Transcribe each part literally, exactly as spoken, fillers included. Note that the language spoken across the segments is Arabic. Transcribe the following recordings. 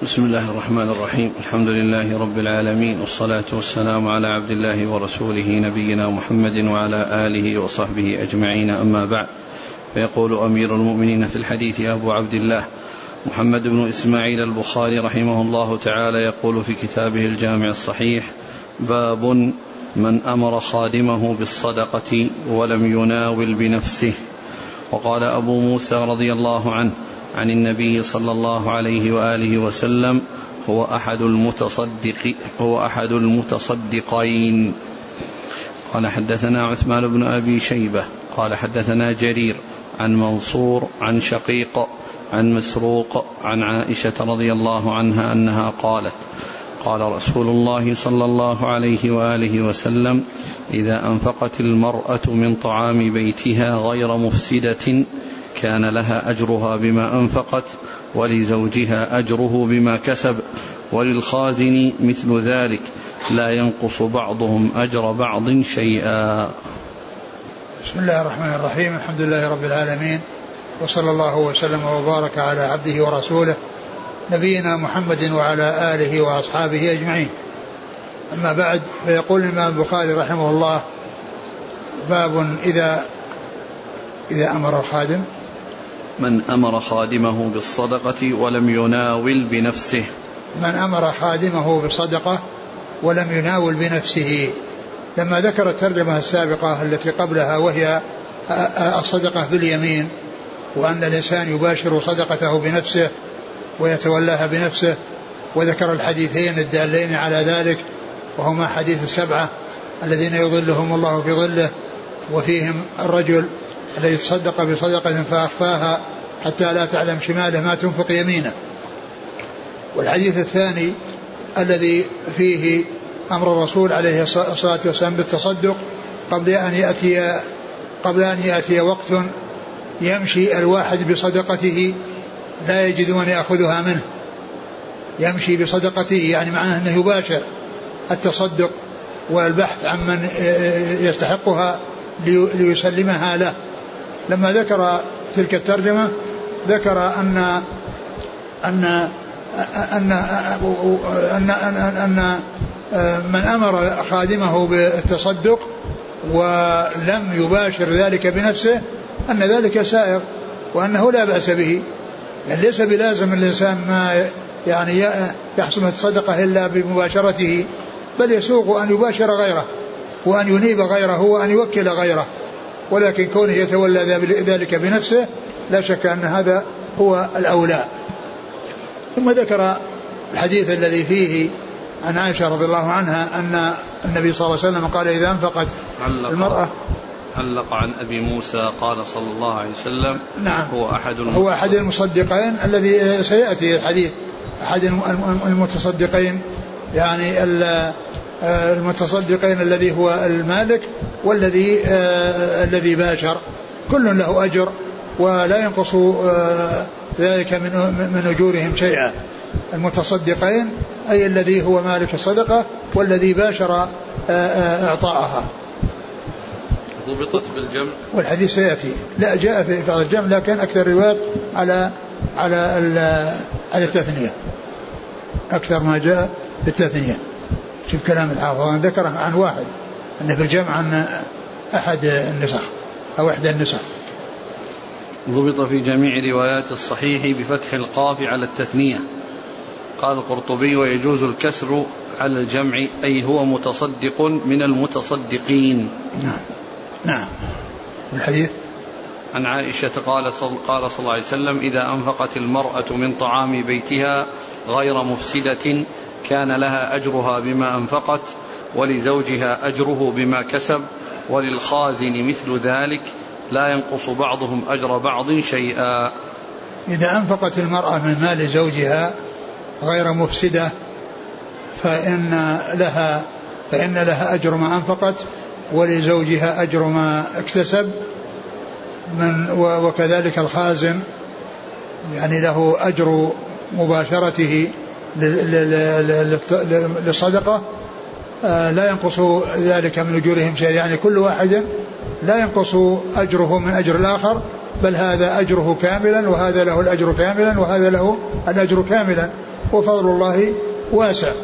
بسم الله الرحمن الرحيم. الحمد لله رب العالمين، والصلاة والسلام على عبد الله ورسوله نبينا محمد وعلى آله وصحبه أجمعين، أما بعد. فيقول أمير المؤمنين في الحديث أبو عبد الله محمد بن إسماعيل البخاري رحمه الله تعالى يقول في كتابه الجامع الصحيح: باب من أمر خادمه بالصدقة ولم يناول بنفسه. وقال أبو موسى رضي الله عنه عن النبي صلى الله عليه وآله وسلم: هو أحد المتصدق هو أحد المتصدقين. قال: حدثنا عثمان بن أبي شيبة قال: حدثنا جرير عن منصور عن شقيق عن مسروق عن عائشة رضي الله عنها أنها قالت: قال رسول الله صلى الله عليه وآله وسلم: إذا أنفقت المرأة من طعام بيتها غير مفسدة كان لها أجرها بما أنفقت، ولزوجها أجره بما كسب، وللخازن مثل ذلك، لا ينقص بعضهم أجر بعض شيئا. بسم الله الرحمن الرحيم. الحمد لله رب العالمين، وصلى الله وسلم وبارك على عبده ورسوله نبينا محمد وعلى آله وأصحابه أجمعين، أما بعد. فيقول الإمام البخاري رحمه الله: باب إذا إذا أمر الخادم من أمر خادمه بالصدقة ولم يناول بنفسه. من أمر خادمه بالصدقة ولم يناول بنفسه. لما ذكر الترجمة السابقة التي قبلها وهي الصدقة باليمين، وأن الإنسان يباشر صدقته بنفسه ويتولاها بنفسه، وذكر الحديثين الدالين على ذلك، وهما حديث السبعة الذين يظلهم الله في ظله، وفيهم الرجل الذي تصدق بصدقة فأخفاها حتى لا تعلم شماله ما تنفق يمينه. والحديث الثاني الذي فيه أمر الرسول عليه الصلاة والسلام بالتصدق قبل أن يأتي قبل أن يأتي وقت يمشي الواحد بصدقته لا يجد من يأخذها منه. يمشي بصدقته يعني معناه أنه يباشر التصدق والبحث عن من يستحقها ليسلمها له. لما ذكر تلك الترجمة ذكر أن أن أن أن أن, أن من أمر خادمه بالتصدق ولم يباشر ذلك بنفسه أن ذلك سائغ، وأنه لا بأس به. يعني ليس بلازم الإنسان ما يعني يحصل الصدقة إلا بمباشرته، بل يسوق أن يباشر غيره وأن ينيب غيره وأن يوكل غيره، ولكن كونه يتولى ذلك بنفسه لا شك أن هذا هو الأولى. ثم ذكر الحديث الذي فيه عن عائشة رضي الله عنها أن النبي صلى الله عليه وسلم قال: إذا أنفقت المرأة. علق عن أبي موسى قال صلى الله عليه وسلم: نعم، هو أحد هو أحد المصدقين الذي سيأتي الحديث، أحد المتصدقين، يعني المتصدقين الذي هو المالك والذي الذي باشر، كل له أجر ولا ينقص ذلك من من أجورهم شيئا. المتصدقين أي الذي هو مالك الصدقة والذي باشر إعطاءها. ضبطت بالجمع، والحديث سيأتي. لا، جاء في بعض الجمع لكن أكثر روايات على على على التثنية، أكثر ما جاء بالتثنية. شوف كلام الحافظ ذكره عن واحد أنه في الجمع عن أحد النسخ أو إحدى النسخ. ضبط في جميع روايات الصحيح بفتح القاف على التثنية. قال القرطبي: ويجوز الكسر على الجمع، أي هو متصدق من المتصدقين. نعم نعم. والحديث عن عائشة قال صلى قال صلى الله عليه وسلم: إذا أنفقت المرأة من طعام بيتها غير مفسدة كان لها أجرها بما أنفقت، ولزوجها أجره بما كسب، وللخازن مثل ذلك، لا ينقص بعضهم أجر بعض شيئا. إذا أنفقت المرأة من مال زوجها غير مفسدة فإن لها فإن لها أجر ما أنفقت، ولزوجها أجر ما اكتسب من، وكذلك الخازن يعني له أجر مباشرته للصدقة، لا ينقص ذلك من أجورهم شيء. يعني كل واحد لا ينقص أجره من أجر الآخر بل هذا أجره كاملا وهذا له الأجر كاملا وهذا له الأجر كاملا، وفضل الله واسع.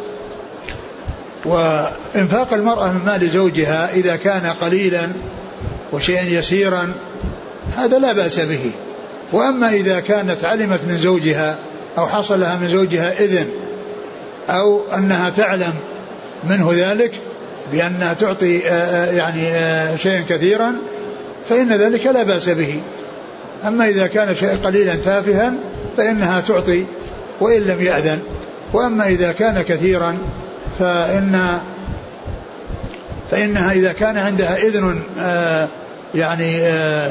وإنفاق المرأة من مال زوجها إذا كان قليلا وشيئا يسيرا هذا لا بأس به. وأما إذا كانت علمت من زوجها أو حصل لها من زوجها إذن أو أنها تعلم منه ذلك بأنها تعطي يعني شيئا كثيرا فإن ذلك لا بأس به. أما إذا كان شيء قليلا تافها فإنها تعطي وإن لم يأذن. وأما إذا كان كثيرا فإن فإنها إذا كان عندها إذن يعني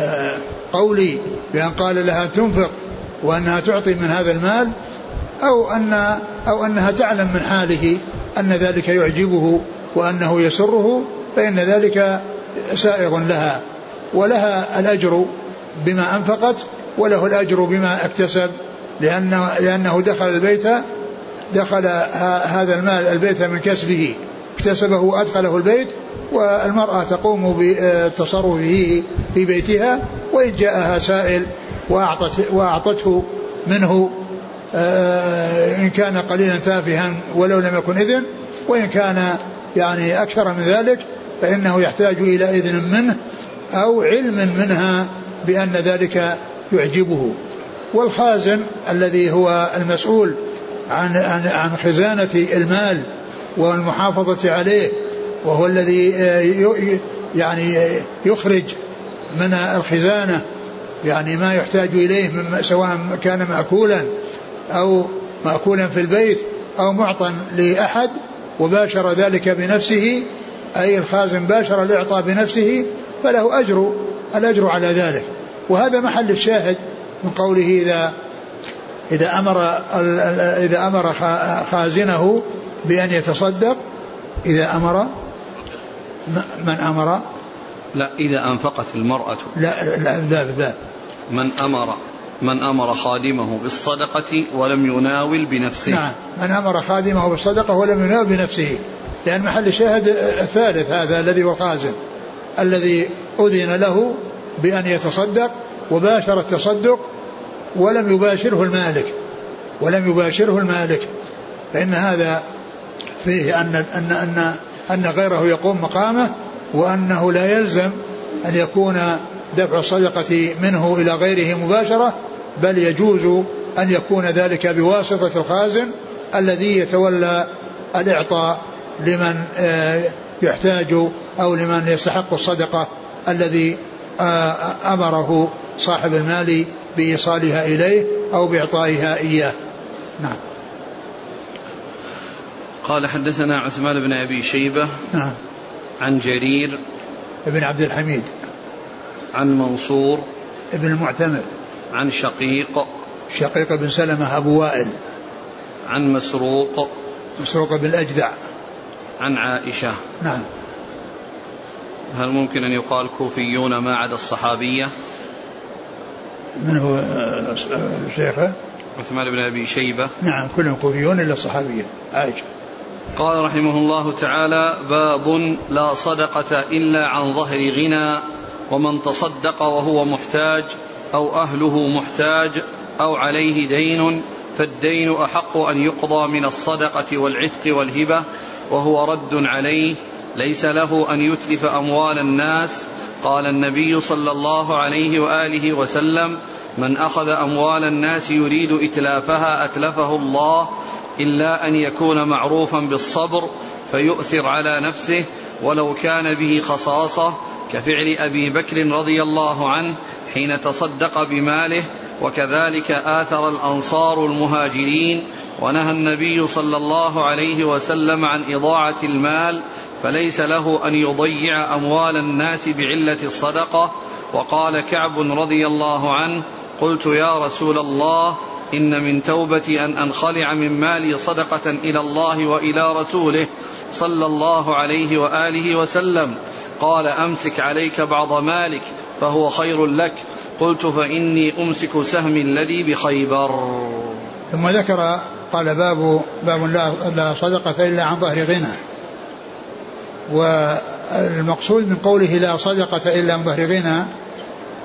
قولي بأن قال لها تنفق وأنها تعطي من هذا المال أو أن أو أنها تعلم من حاله أن ذلك يعجبه وأنه يسره فإن ذلك سائغ لها، ولها الأجر بما أنفقت وله الأجر بما اكتسب، لأنه, لأنه دخل البيت دخل هذا المال البيت من كسبه اكتسبه وأدخله البيت، والمرأة تقوم بتصرفه في بيتها، وإن جاءها سائل وأعطت وأعطته منه إن كان قليلا تافها ولو لم يكن إذن، وإن كان يعني أكثر من ذلك فإنه يحتاج إلى إذن منه أو علم منها بأن ذلك يعجبه. والخازن الذي هو المسؤول عن, عن, عن خزانة المال والمحافظة عليه، وهو الذي يعني يخرج من الخزانة يعني ما يحتاج إليه سواء كان مأكولا أو مأكولا في البيت أو معطى لأحد وباشر ذلك بنفسه، أي الخازن باشر الإعطاء بنفسه فله أجر الأجر على ذلك. وهذا محل الشاهد من قوله إذا إذا أمر إذا أمر خازنه بأن يتصدق، إذا أمر من أمر لا إذا أنفقت المرأة لا لا لا, لا. من أمر من أمر خادمه بالصدقة ولم يناول بنفسه. نعم، من أمر خادمه بالصدقة ولم يناول بنفسه، لأن محل الشاهد الثالث هذا الذي هو الخازن الذي أذن له بأن يتصدق وباشر التصدق ولم يباشره المالك ولم يباشره المالك فإن هذا فيه أن أن أن أن غيره يقوم مقامه، وأنه لا يلزم أن يكون دفع الصدقة منه إلى غيره مباشرة، بل يجوز أن يكون ذلك بواسطة الخازن الذي يتولى الإعطاء لمن يحتاج أو لمن يستحق الصدقة الذي أمره صاحب المال بإيصالها إليه أو بإعطائها إياه. نعم. قال حدثنا عثمان بن أبي شيبة نعم. عن جرير ابن عبد الحميد عن منصور ابن المعتمر عن شقيق شقيق بن سلمة أبو وائل عن مسروق مسروق بن الأجدع عن عائشة. نعم. هل ممكن أن يقال كوفيون ما عدا الصحابية؟ من هو شيخه؟ عثمان بن أبي شيبة. نعم كلهم كوفيون إلا الصحابية عائشة. قال رحمه الله تعالى: باب لا صدقة إلا عن ظهر غنى، ومن تصدق وهو محتاج أو أهله محتاج أو عليه دين فالدين أحق أن يقضى من الصدقة والعتق والهبة، وهو رد عليه، ليس له أن يتلف أموال الناس. قال النبي صلى الله عليه وآله وسلم: من أخذ أموال الناس يريد إتلافها أتلفه الله، إلا أن يكون معروفا بالصبر فيؤثر على نفسه ولو كان به خصاصة، كفعل أبي بكر رضي الله عنه حين تصدق بماله، وكذلك آثر الأنصار المهاجرين. ونهى النبي صلى الله عليه وسلم عن إضاعة المال، فليس له أن يضيع أموال الناس بعلة الصدقة. وقال كعب رضي الله عنه: قلت يا رسول الله، إن من توبتي أن أنخلع من مالي صدقة إلى الله وإلى رسوله صلى الله عليه وآله وسلم. قال: أمسك عليك بعض مالك فهو خير لك. قلت: فإني أمسك سهمي الذي بخيبر. ثم ذكر قال: باب, باب لا صدقة إلا عن ظهر غنى. والمقصود من قوله لا صدقة إلا عن ظهر غنى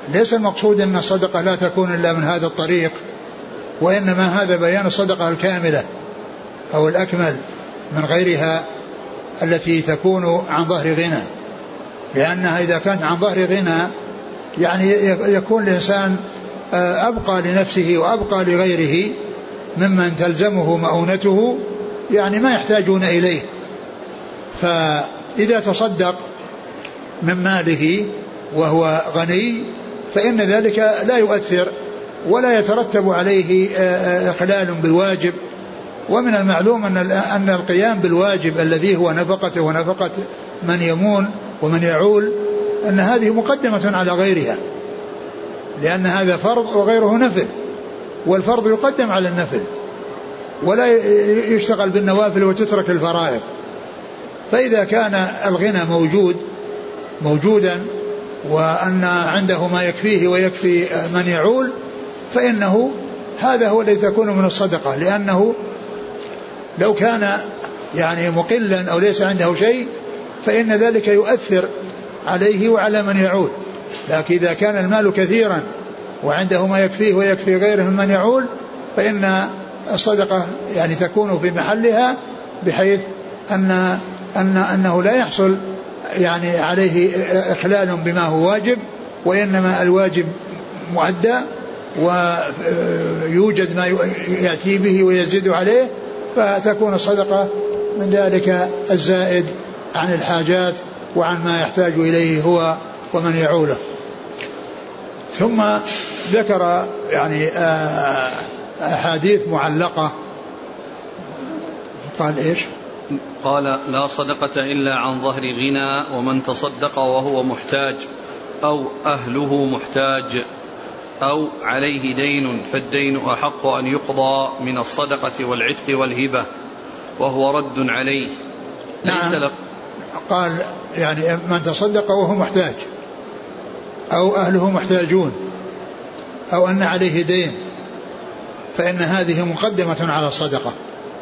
ليس المقصود أن الصدقة لا تكون إلا من هذا الطريق، وإنما هذا بيان الصدقة الكاملة أو الأكمل من غيرها التي تكون عن ظهر غنى، لأنها إذا كانت عن ظهر غنى يعني يكون الإنسان أبقى لنفسه وأبقى لغيره ممن تلزمه مؤونته، يعني ما يحتاجون إليه. فإذا تصدق من ماله وهو غني فإن ذلك لا يؤثر ولا يترتب عليه إخلال بالواجب. ومن المعلوم أن القيام بالواجب الذي هو نفقته ونفقة من يمون ومن يعول أن هذه مقدمة على غيرها، لأن هذا فرض وغيره نفل، والفرض يقدم على النفل، ولا يشتغل بالنوافل وتترك الفرائض. فإذا كان الغنى موجود موجودا وأن عنده ما يكفيه ويكفي من يعول فإنه هذا هو الذي تكون من الصدقة، لأنه لو كان يعني مقلا أو ليس عنده شيء فإن ذلك يؤثر عليه وعلى من يعول. لكن إذا كان المال كثيرا وعنده ما يكفيه ويكفي غيره ممن يعول فإن الصدقة يعني تكون في محلها، بحيث أن أن أنه لا يحصل يعني عليه إخلال بما هو واجب، وإنما الواجب مؤدى ويوجد ما يأتي به ويزيد عليه، فتكون الصدقة من ذلك الزائد عن الحاجات وعن ما يحتاج إليه هو ومن يعوله. ثم ذكر يعني أحاديث معلقة، قال إيش؟ قال: لا صدقة إلا عن ظهر غنى، ومن تصدق وهو محتاج أو أهله محتاج أو عليه دين فالدين أحق أن يقضى من الصدقة والعتق والهبة وهو رد عليه. ليس نعم. قال يعني من تصدق وهو محتاج أو أهله محتاجون أو أن عليه دين فإن هذه مقدمة على الصدقة،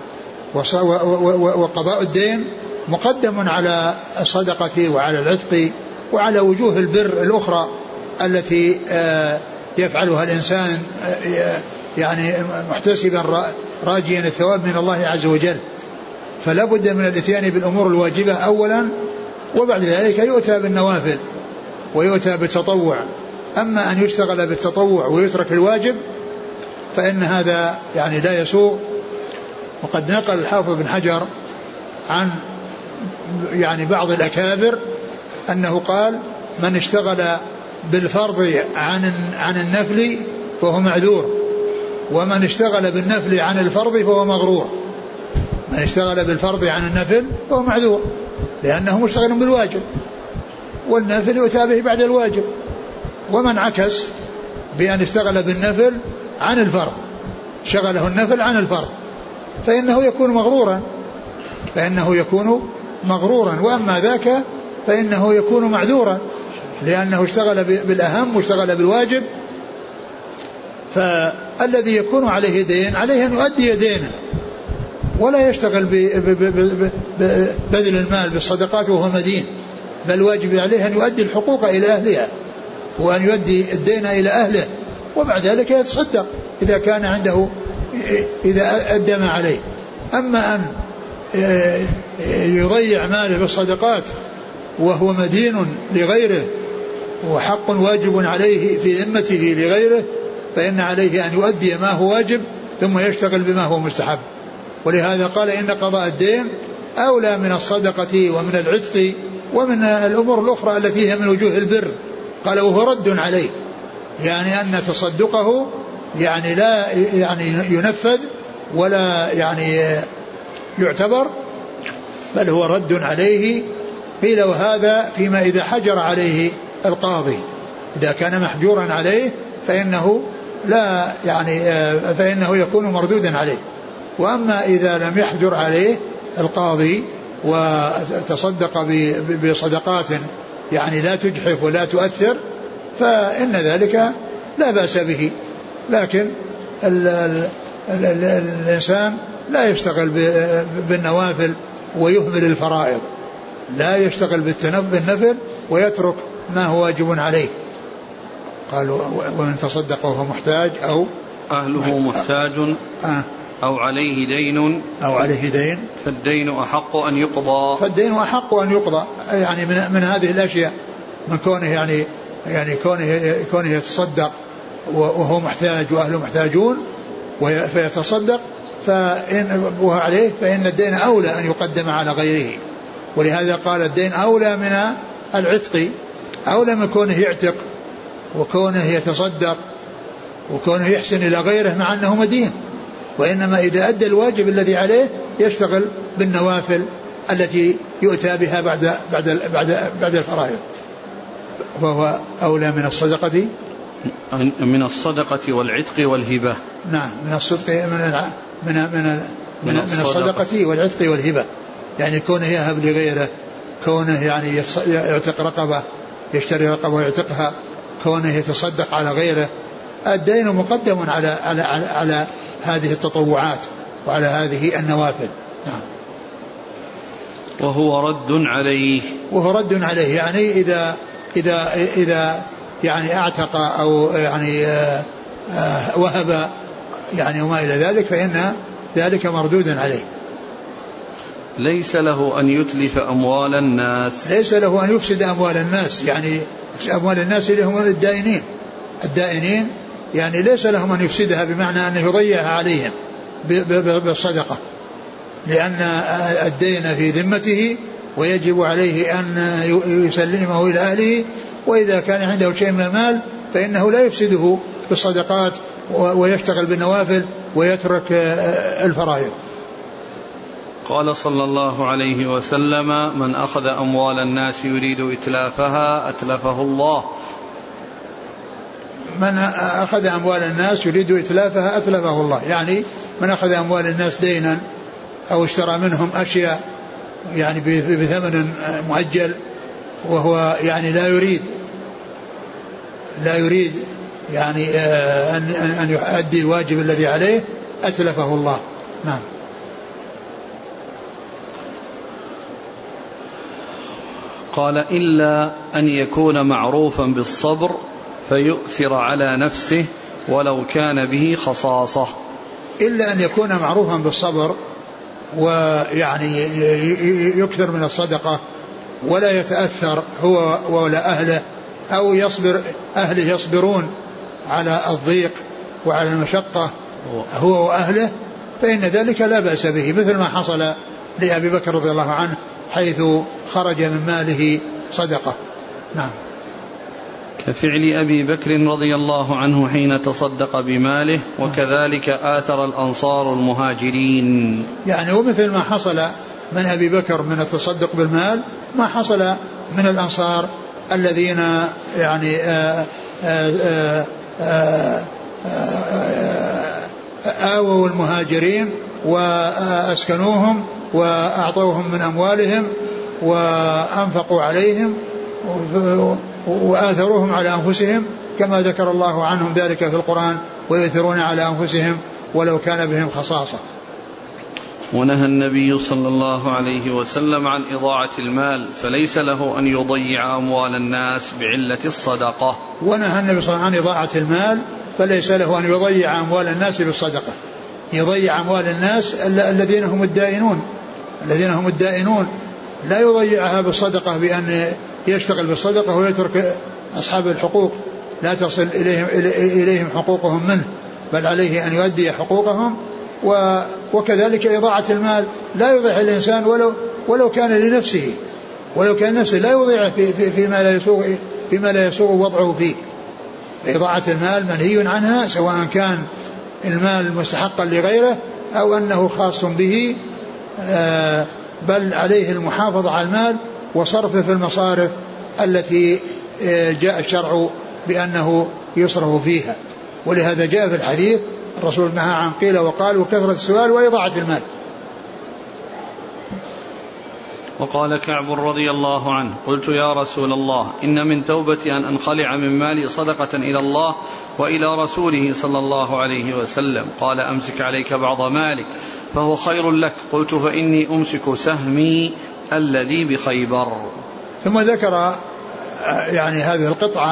وقضاء الدين مقدم على الصدقة وعلى العتق وعلى وجوه البر الأخرى التي يفعلها الإنسان يعني محتسبا راجيا الثواب من الله عز وجل. فلا بد من الاتيان بالأمور الواجبة أولا، وبعد ذلك يؤتى بالنوافل ويؤتى بالتطوع. أما أن يشتغل بالتطوع ويترك الواجب فإن هذا يعني لا يسوغ. وقد نقل الحافظ بن حجر عن يعني بعض الأكابر أنه قال: من اشتغل بالفرض عن عن النفل فهو معذور، ومن اشتغل بالنفل عن الفرض فهو مغرور. من اشتغل بالفرض عن النفل فهو معذور لأنه مشتغل بالواجب، والنفل يؤتى به بعد الواجب. ومن عكس بأن اشتغل بالنفل عن الفرض، شغله النفل عن الفرض، فإنه يكون مغرورا فإنه يكون مغرورا وأما ذاك فإنه يكون معذورا لأنه اشتغل بالأهم واشتغل بالواجب. فالذي يكون عليه دين عليه أن يؤدي دينه، ولا يشتغل ببذل المال بالصدقات وهو مدين، بل واجب عليه أن يؤدي الحقوق إلى أهلها وأن يؤدي الدين إلى أهله، وبعد ذلك يتصدق إذا كان عنده إذا أدى ما عليه. أما أن يضيع ماله بالصدقات وهو مدين لغيره وحق واجب عليه في ذمته لغيره فإن عليه أن يؤدي ما هو واجب ثم يشتغل بما هو مستحب. ولهذا قال: إن قضاء الدين أولى من الصدقة ومن العتق ومن الأمور الأخرى التي هي من وجوه البر. قال: وهو رد عليه، يعني أن تصدقه يعني لا يعني ينفذ ولا يعني يعتبر، بل هو رد عليه. قيل: وهذا فيما إذا حجر عليه القاضي، إذا كان محجورا عليه فإنه لا يعني فإنه يكون مردودا عليه. وأما إذا لم يحجر عليه القاضي وتصدق بصدقات يعني لا تجحف ولا تؤثر فإن ذلك لا بأس به. لكن ال ال ال ال الإنسان لا يشتغل بالنوافل ويهمل الفرائض، لا يشتغل بالنفل ويترك ما هو واجب عليه. قالوا ومن تصدق وهو محتاج أو أهله محتاج آه أو عليه دين أو عليه دين فالدين أحق أن يقضى فالدين أحق أن يقضى يعني من, من هذه الأشياء من كونه يعني يعني كونه كونه يتصدق وهو محتاج وأهله محتاجون فيتصدق فإن وهو عليه فإن الدين أولى أن يقدم على غيره. ولهذا قال الدين أولى من العتق، أولى من كونه يعتق وكونه يتصدق وكونه يحسن إلى غيره مع أنه مدين. وإنما إذا أدى الواجب الذي عليه يشتغل بالنوافل التي يؤتى بها بعد بعد بعد بعد الفرائض، وهو أولى من الصدقة من الصدقة والعتق والهبة. نعم من الصدق من من من من, من الصدقة والعتق والهبة، يعني كونه يهب لغيره، كونه يعني يعتق رقبة يشتري رقبة ويعتقها، كونه يتصدق على غيره. الدين مقدم على على على, على هذه التطوعات وعلى هذه النوافل. نعم. وهو رد عليه وهو رد عليه يعني إذا إذا إذا يعني اعتق أو يعني وهب يعني وما إلى ذلك فإن ذلك مردود عليه. ليس له أن يتلف أموال الناس، ليس له أن يفسد أموال الناس، يعني أموال الناس اللي هم الدائنين الدائنين يعني ليس لهم أن يفسدها بمعنى أنه يضيعها عليهم بالصدقة، لأن الدين في ذمته ويجب عليه أن يسلمه إلى أهله، وإذا كان عنده شيء من المال فإنه لا يفسده بالصدقات ويشتغل بالنوافل ويترك الفرائض. قال صلى الله عليه وسلم: من أخذ أموال الناس يريد إتلافها أتلفه الله. من أخذ أموال الناس يريد إتلافها أتلفه الله، يعني من أخذ أموال الناس دينا أو اشترى منهم أشياء يعني بثمن مؤجل وهو يعني لا يريد لا يريد يعني أن أن يؤدي الواجب الذي عليه أتلفه الله. نعم. قال: إلا أن يكون معروفا بالصبر فيؤثر على نفسه ولو كان به خصاصة. إلا أن يكون معروفا بالصبر ويعني يكثر من الصدقة ولا يتأثر هو ولا أهله، أو يصبر أهله يصبرون على الضيق وعلى المشقة هو وأهله، فإن ذلك لا بأس به، مثل ما حصل لأبي بكر رضي الله عنه حيث خرج من ماله صدقة. نعم. كفعل أبي بكر رضي الله عنه حين تصدق بماله، وكذلك آثر الأنصار المهاجرين. يعني ومثل ما حصل من أبي بكر من التصدق بالمال ما حصل من الأنصار الذين يعني آآ آآ آآ آووا المهاجرين وأسكنوهم وأعطوهم من أموالهم وأنفقوا عليهم وآثروهم على أنفسهم، كما ذكر الله عنهم ذلك في القرآن: ويؤثرون على أنفسهم ولو كان بهم خصاصة. ونهى النبي صلى الله عليه وسلم عن إضاعة المال، فليس له أن يضيع أموال الناس بعلة الصدقة. ونهى النبي صلى الله عليه وسلم عن إضاعة المال، فليس له أن يضيع أموال الناس بالصدقة، يضيع أموال الناس الذين هم الدائنون الذين هم الدائنون لا يضيعها بالصدقة بأن يشتغل بالصدقة ويترك أصحاب الحقوق لا تصل إليهم, إليهم حقوقهم منه، بل عليه أن يؤدي حقوقهم. وكذلك إضاعة المال لا يضيع الإنسان ولو, ولو كان لنفسه ولو كان نفسه لا يضيع في في فيما لا يسوغ فيما لا يسوغ وضعه فيه. إضاعة المال منهي عنها، سواء كان المال مستحقا لغيره أو أنه خاص به، بل عليه المحافظة على المال وصرفه في المصارف التي جاء الشرع بأنه يصرف فيها. ولهذا جاء في الحديث الرسول نهى عن قيل وقال وكثرة السؤال وإضاعة المال. وقال كعب رضي الله عنه: قلت يا رسول الله، إن من توبتي أن أنخلع من مالي صدقة إلى الله وإلى رسوله صلى الله عليه وسلم. قال: أمسك عليك بعض مالك فهو خير لك. قلت: فإني أمسك سهمي الذي بخيبر. ثم ذكر يعني هذه القطعة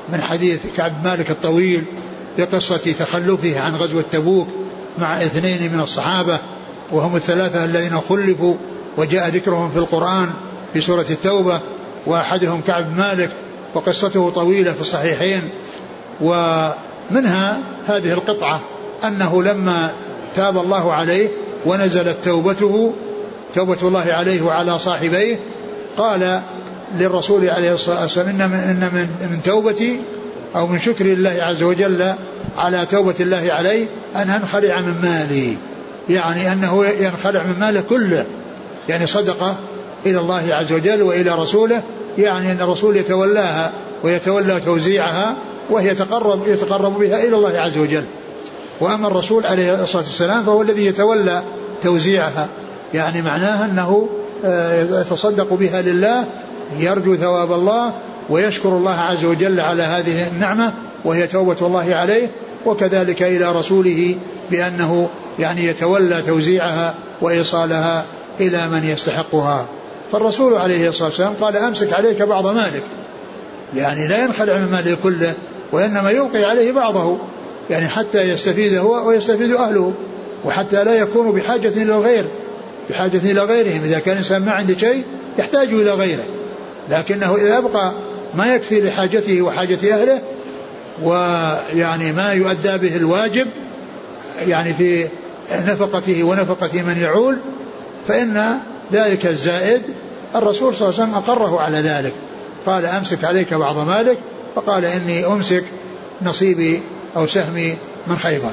من حديث كعب مالك الطويل بقصة تخلفه عن غزوة تبوك مع اثنين من الصحابة وهم الثلاثة الذين خلفوا وجاء ذكرهم في القرآن في سورة التوبة، وأحدهم كعب مالك وقصته طويلة في الصحيحين. ومنها هذه القطعة أنه لما تاب الله عليه ونزلت توبته توبة الله عليه وعلى صاحبيه قال للرسول عليه الصلاة والسلام إن من, إن من, من توبتي أو من شكر الله عز وجل على توبة الله عليه أن أنخلع من مالي، يعني أنه ينخلع من ماله كله، يعني صدقة إلى الله عز وجل وإلى رسوله، يعني أن الرسول يتولاها ويتولى توزيعها وهي يتقرب, يتقرب بها إلى الله عز وجل. وأما الرسول عليه الصلاة والسلام فهو الذي يتولى توزيعها، يعني معناها أنه يتصدق بها لله يرجو ثواب الله ويشكر الله عز وجل على هذه النعمة وهي توبة الله عليه، وكذلك إلى رسوله بأنه يعني يتولى توزيعها وإيصالها إلى من يستحقها. فالرسول عليه الصلاة والسلام قال أمسك عليك بعض مالك، يعني لا ينخلع من ماله كله وإنما يوقي عليه بعضه، يعني حتى يستفيد هو ويستفيد أهله، وحتى لا يكون بحاجة إلى الغير بحاجة إلى غيرهم. إذا كان الإنسان ما عنده شيء يحتاج إلى غيره، لكنه إذا أبقى ما يكفي لحاجته وحاجة أهله ويعني ما يؤدى به الواجب يعني في نفقته ونفقة من يعول، فإن ذلك الزائد الرسول صلى الله عليه وسلم أقره على ذلك، قال أمسك عليك بعض مالك، فقال إني أمسك نصيبي أو سهمي من خيبر.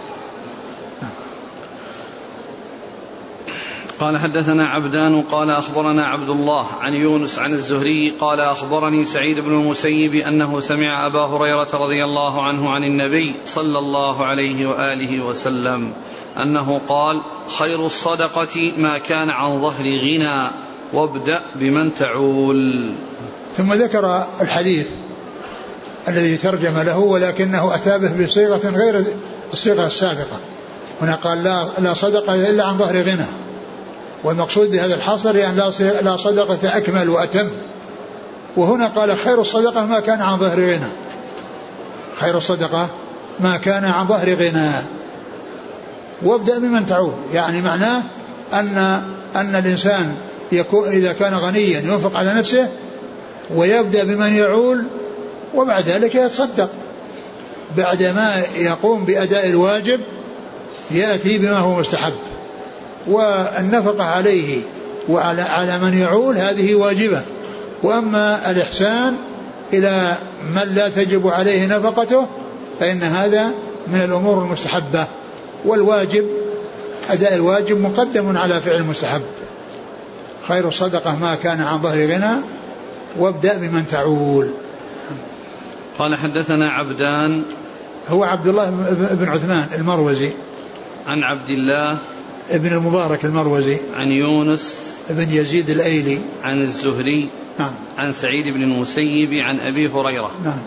قال حدثنا عبدان قال أخبرنا عبد الله عن يونس عن الزهري قال أخبرني سعيد بن المسيب أنه سمع أبا هريرة رضي الله عنه عن النبي صلى الله عليه وآله وسلم أنه قال خير الصدقة ما كان عن ظهر غنى وابدأ بمن تعول. ثم ذكر الحديث الذي ترجم له ولكنه أتى به بصيغة غير الصيغة السابقة. هنا قال لا, لا صدقة إلا عن ظهر غنى، والمقصود بهذا الحصر يعني لا صدقة أكمل وأتم. وهنا قال خير الصدقة ما كان عن ظهر غنى، خير الصدقة ما كان عن ظهر غنى وابدأ بمن تعول، يعني معناه أن, أن الإنسان يكون إذا كان غنيا ينفق على نفسه ويبدأ بمن يعول، وبعد ذلك يتصدق بعدما يقوم بأداء الواجب يأتي بما هو مستحب. والنفقة عليه وعلى على من يعول هذه واجبة، وأما الإحسان إلى من لا تجب عليه نفقته فإن هذا من الأمور المستحبة، والواجب أداء الواجب مقدم على فعل المستحب. خير الصدقة ما كان عن ظهر غنى وابدأ بمن تعول. قال حدثنا عبدان هو عبد الله بن عثمان المروزي عن عبد الله ابن المبارك المروزي عن يونس ابن يزيد الأيلي عن الزهري نعم عن سعيد بن المسيب عن أبي هريرة. نعم.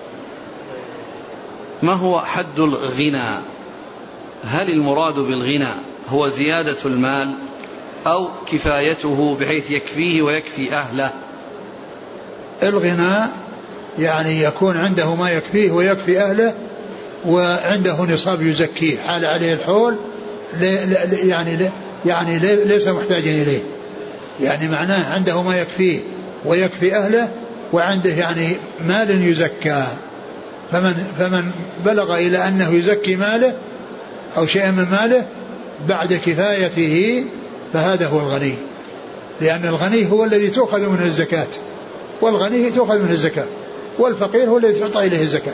ما هو حد الغنى؟ هل المراد بالغنى هو زيادة المال أو كفايته بحيث يكفيه ويكفي أهله؟ الغنى يعني يكون عنده ما يكفيه ويكفي أهله وعنده نصاب يزكيه حال عليه الحول، يعني يعني ليس محتاجا إليه، يعني معناه عنده ما يكفيه ويكفي أهله وعنده يعني مال يزكى. فمن, فمن بلغ إلى أنه يزكي ماله أو شيئا من ماله بعد كفايته فهذا هو الغني، لأن الغني هو الذي تؤخذ منه الزكاة، والغني تؤخذ منه الزكاة، والفقير هو الذي تعطى إليه الزكاة.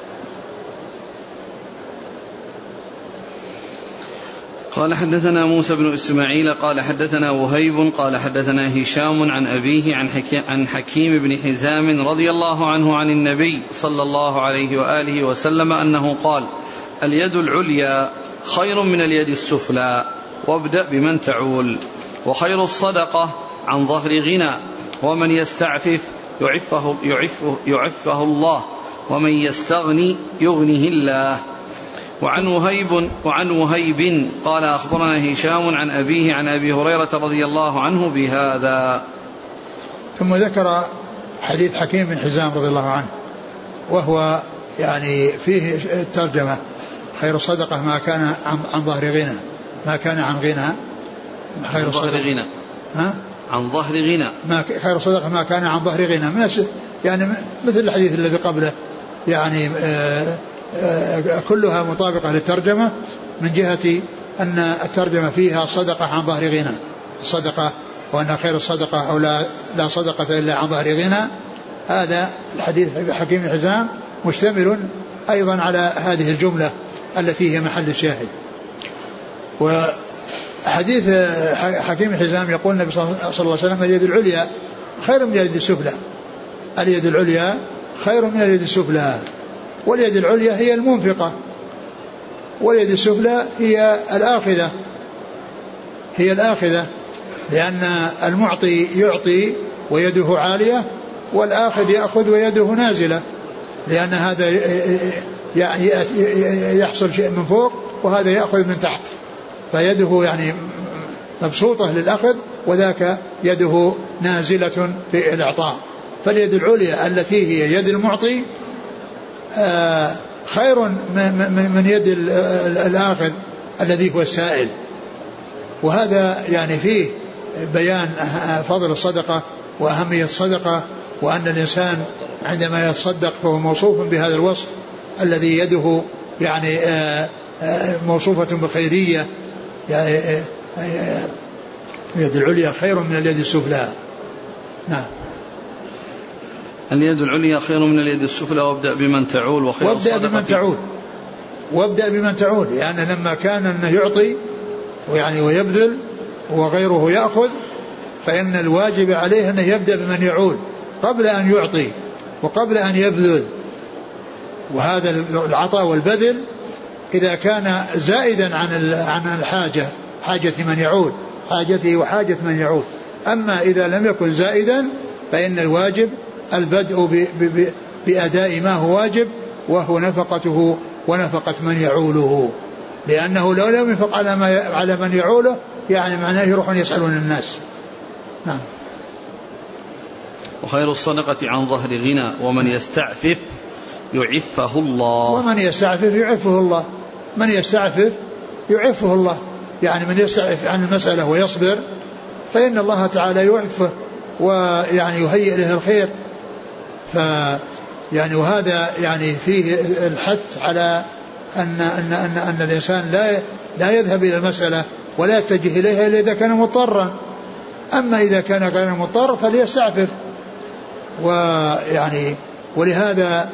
قال حدثنا موسى بن إسماعيل قال حدثنا وهيب قال حدثنا هشام عن أبيه عن حكيم بن حزام رضي الله عنه عن النبي صلى الله عليه وآله وسلم أنه قال اليد العليا خير من اليد السفلى وابدأ بمن تعول، وخير الصدقة عن ظهر غنى، ومن يستعفف يعفه, يعفه, يعفه الله، ومن يستغني يغنه الله. وعن وهيب, وعن وهيب قال أخبرنا هشام عن أبيه عن أبي هريرة رضي الله عنه بهذا. ثم ذكر حديث حكيم بن حزام رضي الله عنه وهو يعني فيه الترجمة خير الصدقة ما كان عن ظهر غنى ما كان عن غنى خير عن ظهر غنى ها عن ظهر غنى ما خير الصدقة ما كان عن ظهر غنى من يعني مثل الحديث الذي قبله يعني آآ آآ كلها مطابقة للترجمة من جهة أن الترجمة فيها صدقة عن ظهر غنى الصدقة وأن خير الصدقة أو لا, لا صدقة إلا عن ظهر غنى. هذا الحديث حكيم حزام مشتمل أيضا على هذه الجملة التي هي محل الشاهد. وحديث حكيم حزام يقول النبي صلى الله عليه وسلم اليد العليا خير من اليد السفلى اليد العليا خير من اليد السفلى واليد العليا هي المنفقة واليد السفلى هي الآخذة هي الآخذة لأن المعطي يعطي ويده عالية والآخذ يأخذ ويده نازلة لأن هذا يحصل شيء من فوق وهذا يأخذ من تحت فيده يعني مبسوطة للأخذ وذاك يده نازلة في الإعطاء. فاليد العليا التي هي يد المعطي خير من يد الآخذ الذي هو السائل. وهذا يعني فيه بيان فضل الصدقة وأهمية الصدقة وأن الإنسان عندما يتصدق فهو موصوف بهذا الوصف الذي يده يعني موصوفة بخيرية يعني اليد العليا خير من اليد السفلى. نعم اليد العليا خير من اليد السفلى وابدأ بمن تعول وخير وابدأ بمن تعول وابدأ بمن تعول لأن يعني لما كان أنه يعطي ويعني ويبذل وغيره يأخذ فإن الواجب عليه أنه يبدأ بمن يعول قبل أن يعطي وقبل أن يبذل. وهذا العطاء والبذل إذا كان زائدا عن عن الحاجة حاجة من يعول حاجته وحاجة من يعول. أما إذا لم يكن زائدا فإن الواجب البدء بأداء ما هو واجب وهو نفقته ونفقة من يعوله لأنه لو لم ينفق على, ما على من يعوله يعني معناه يروحون يسألون الناس. نعم وخير الصدقة عن ظهر غنى ومن يستعفف يعفه الله ومن يستعفف يعفه الله من يستعفف يعفه الله يعني من يستعفف عن المسألة ويصبر فإن الله تعالى يعفه ويعني يهيئ له الخير. ف يعني وهذا يعني فيه الحث على أن, أن, أن, أن الإنسان لا, لا يذهب إلى المسألة ولا يتجه إليها إلا إذا كان مضطرا. أما إذا كان غير مضطر فليستعفف. ويعني ولهذا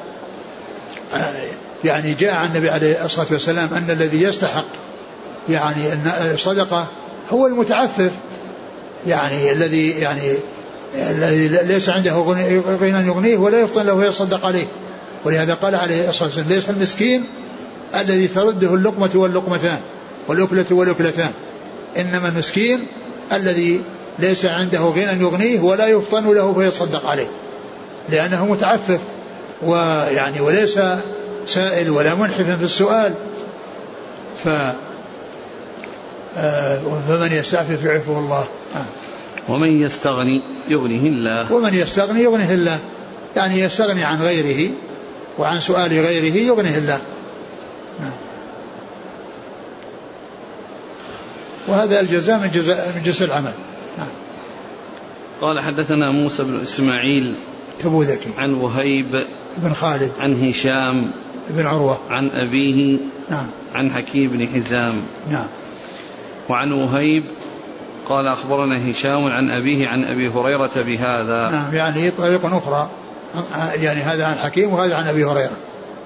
يعني جاء عن النبي عليه الصلاة والسلام أن الذي يستحق يعني أن الصدقة هو المتعفف يعني الذي يعني الذي ليس عنده غنى يغنيه ولا يفطن له ويصدق عليه. ولهذا قال عليه الصلاة والسلام ليس المسكين الذي ترده اللقمة واللقمتان والأكلة والأكلتان إنما المسكين الذي ليس عنده غنى يغنيه ولا يفطن له ويصدق عليه لأنه متعفف ويعني وليس سائل ولا منحف في السؤال. ف فمن يستعفف يعفه الله ومن يستغني يغنيه الله ومن يستغني يغنيه الله يعني يستغني عن غيره وعن سؤال غيره يغنيه الله. وهذا الجزاء من جزاء من جزاء العمل. قال حدثنا موسى بن إسماعيل تبوذكي عن وهيب بن خالد عن هشام بن عروة عن أبيه نعم عن حكيم بن حزام نعم وعن وهيب قال أخبرنا هشام عن أبيه عن أبي هريرة بهذا. نعم يعني طريقة أخرى يعني هذا عن حكيم وهذا عن أبي هريرة.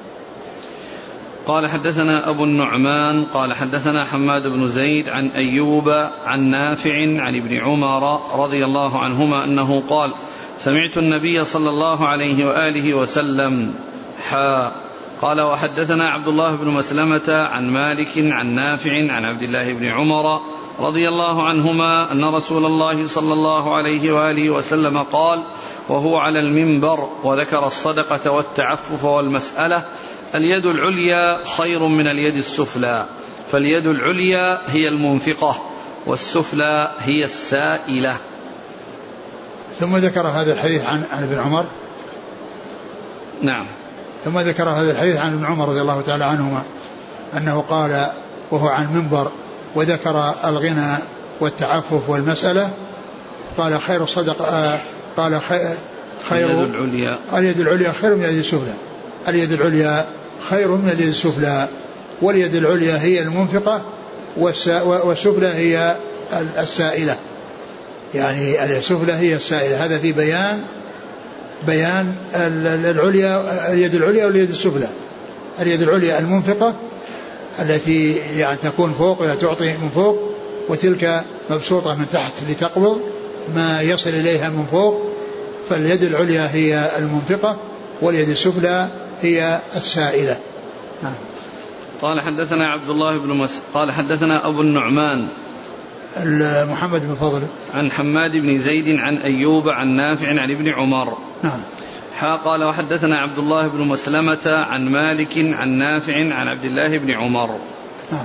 قال حدثنا أبو النعمان قال حدثنا حماد بن زيد عن أيوب عن نافع عن ابن عمر رضي الله عنهما أنه قال سمعت النبي صلى الله عليه وآله وسلم حا قال وحدثنا عبد الله بن مسلمة عن مالك عن نافع عن عبد الله بن عمر رضي الله عنهما أن رسول الله صلى الله عليه وآله وسلم قال وهو على المنبر وذكر الصدقة والتعفف والمسألة اليد العليا خير من اليد السفلى فاليد العليا هي المنفقة والسفلى هي السائلة. ثم ذكر هذا الحديث عن ابن عمر. نعم ثم ذكر هذا الحديث عن ابن عمر رضي الله تعالى عنهما أنه قال وهو عن منبر وذكر الغنى والتعفف والمسألة قال خير الصدقة قال خير اليد العليا اليد العليا خير من اليد السفلى اليد العليا خير من اليد السفلى واليد العليا هي المنفقة والسفلى هي السائلة يعني السفلى هي السائلة. هذا في بيان بيان العليا اليد العليا واليد السفلى. اليد العليا المنفقة التي يعني تكون فوق وتعطي من فوق وتلك مبسوطة من تحت لتقبض ما يصل إليها من فوق فاليد العليا هي المنفقة واليد السفلى هي السائلة. نعم. قال حدثنا عبد الله بن مس قال حدثنا أبو النعمان محمد بن فضل عن حماد بن زيد عن أيوب عن نافع عن ابن عمر. نعم. قال وحدثنا عبد الله بن مسلمة عن مالك عن نافع عن عبد الله بن عمر. نعم.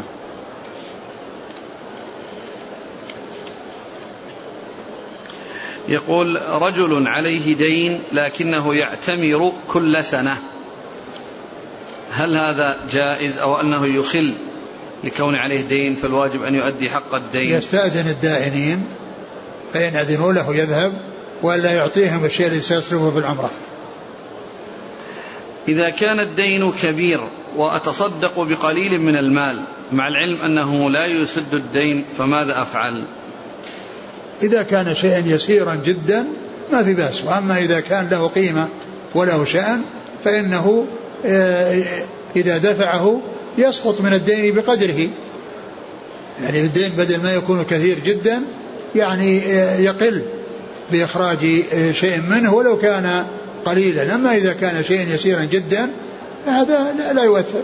يقول رجل عليه دين لكنه يعتمر كل سنة، هل هذا جائز أو أنه يخل لكون عليه دين فالواجب أن يؤدي حق الدين؟ يستأذن الدائنين فإن أذنوا له يذهب ولا يعطيهم الشيء الذي سيصرفه في العمرة. إذا كان الدين كبير وأتصدق بقليل من المال مع العلم أنه لا يسد الدين فماذا أفعل؟ إذا كان شيئا يسيرا جدا ما في بأس، وأما إذا كان له قيمة وله شأن فإنه إذا دفعه يسقط من الدين بقدره، يعني الدين بدل ما يكون كثير جدا يعني يقل بإخراج شيء منه ولو كان قليلا. أما إذا كان شيئا يسيرا جدا هذا لا يؤثر.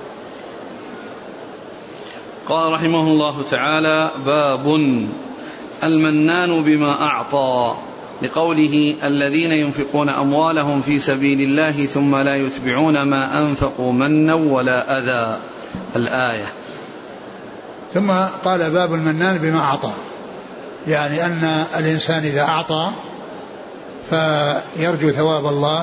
قال رحمه الله تعالى باب المنان بما أعطى لقوله الذين ينفقون أموالهم في سبيل الله ثم لا يتبعون ما أنفقوا منا ولا أذى الآية. ثم قال باب المنان بما أعطى، يعني أن الإنسان إذا أعطى فيرجو ثواب الله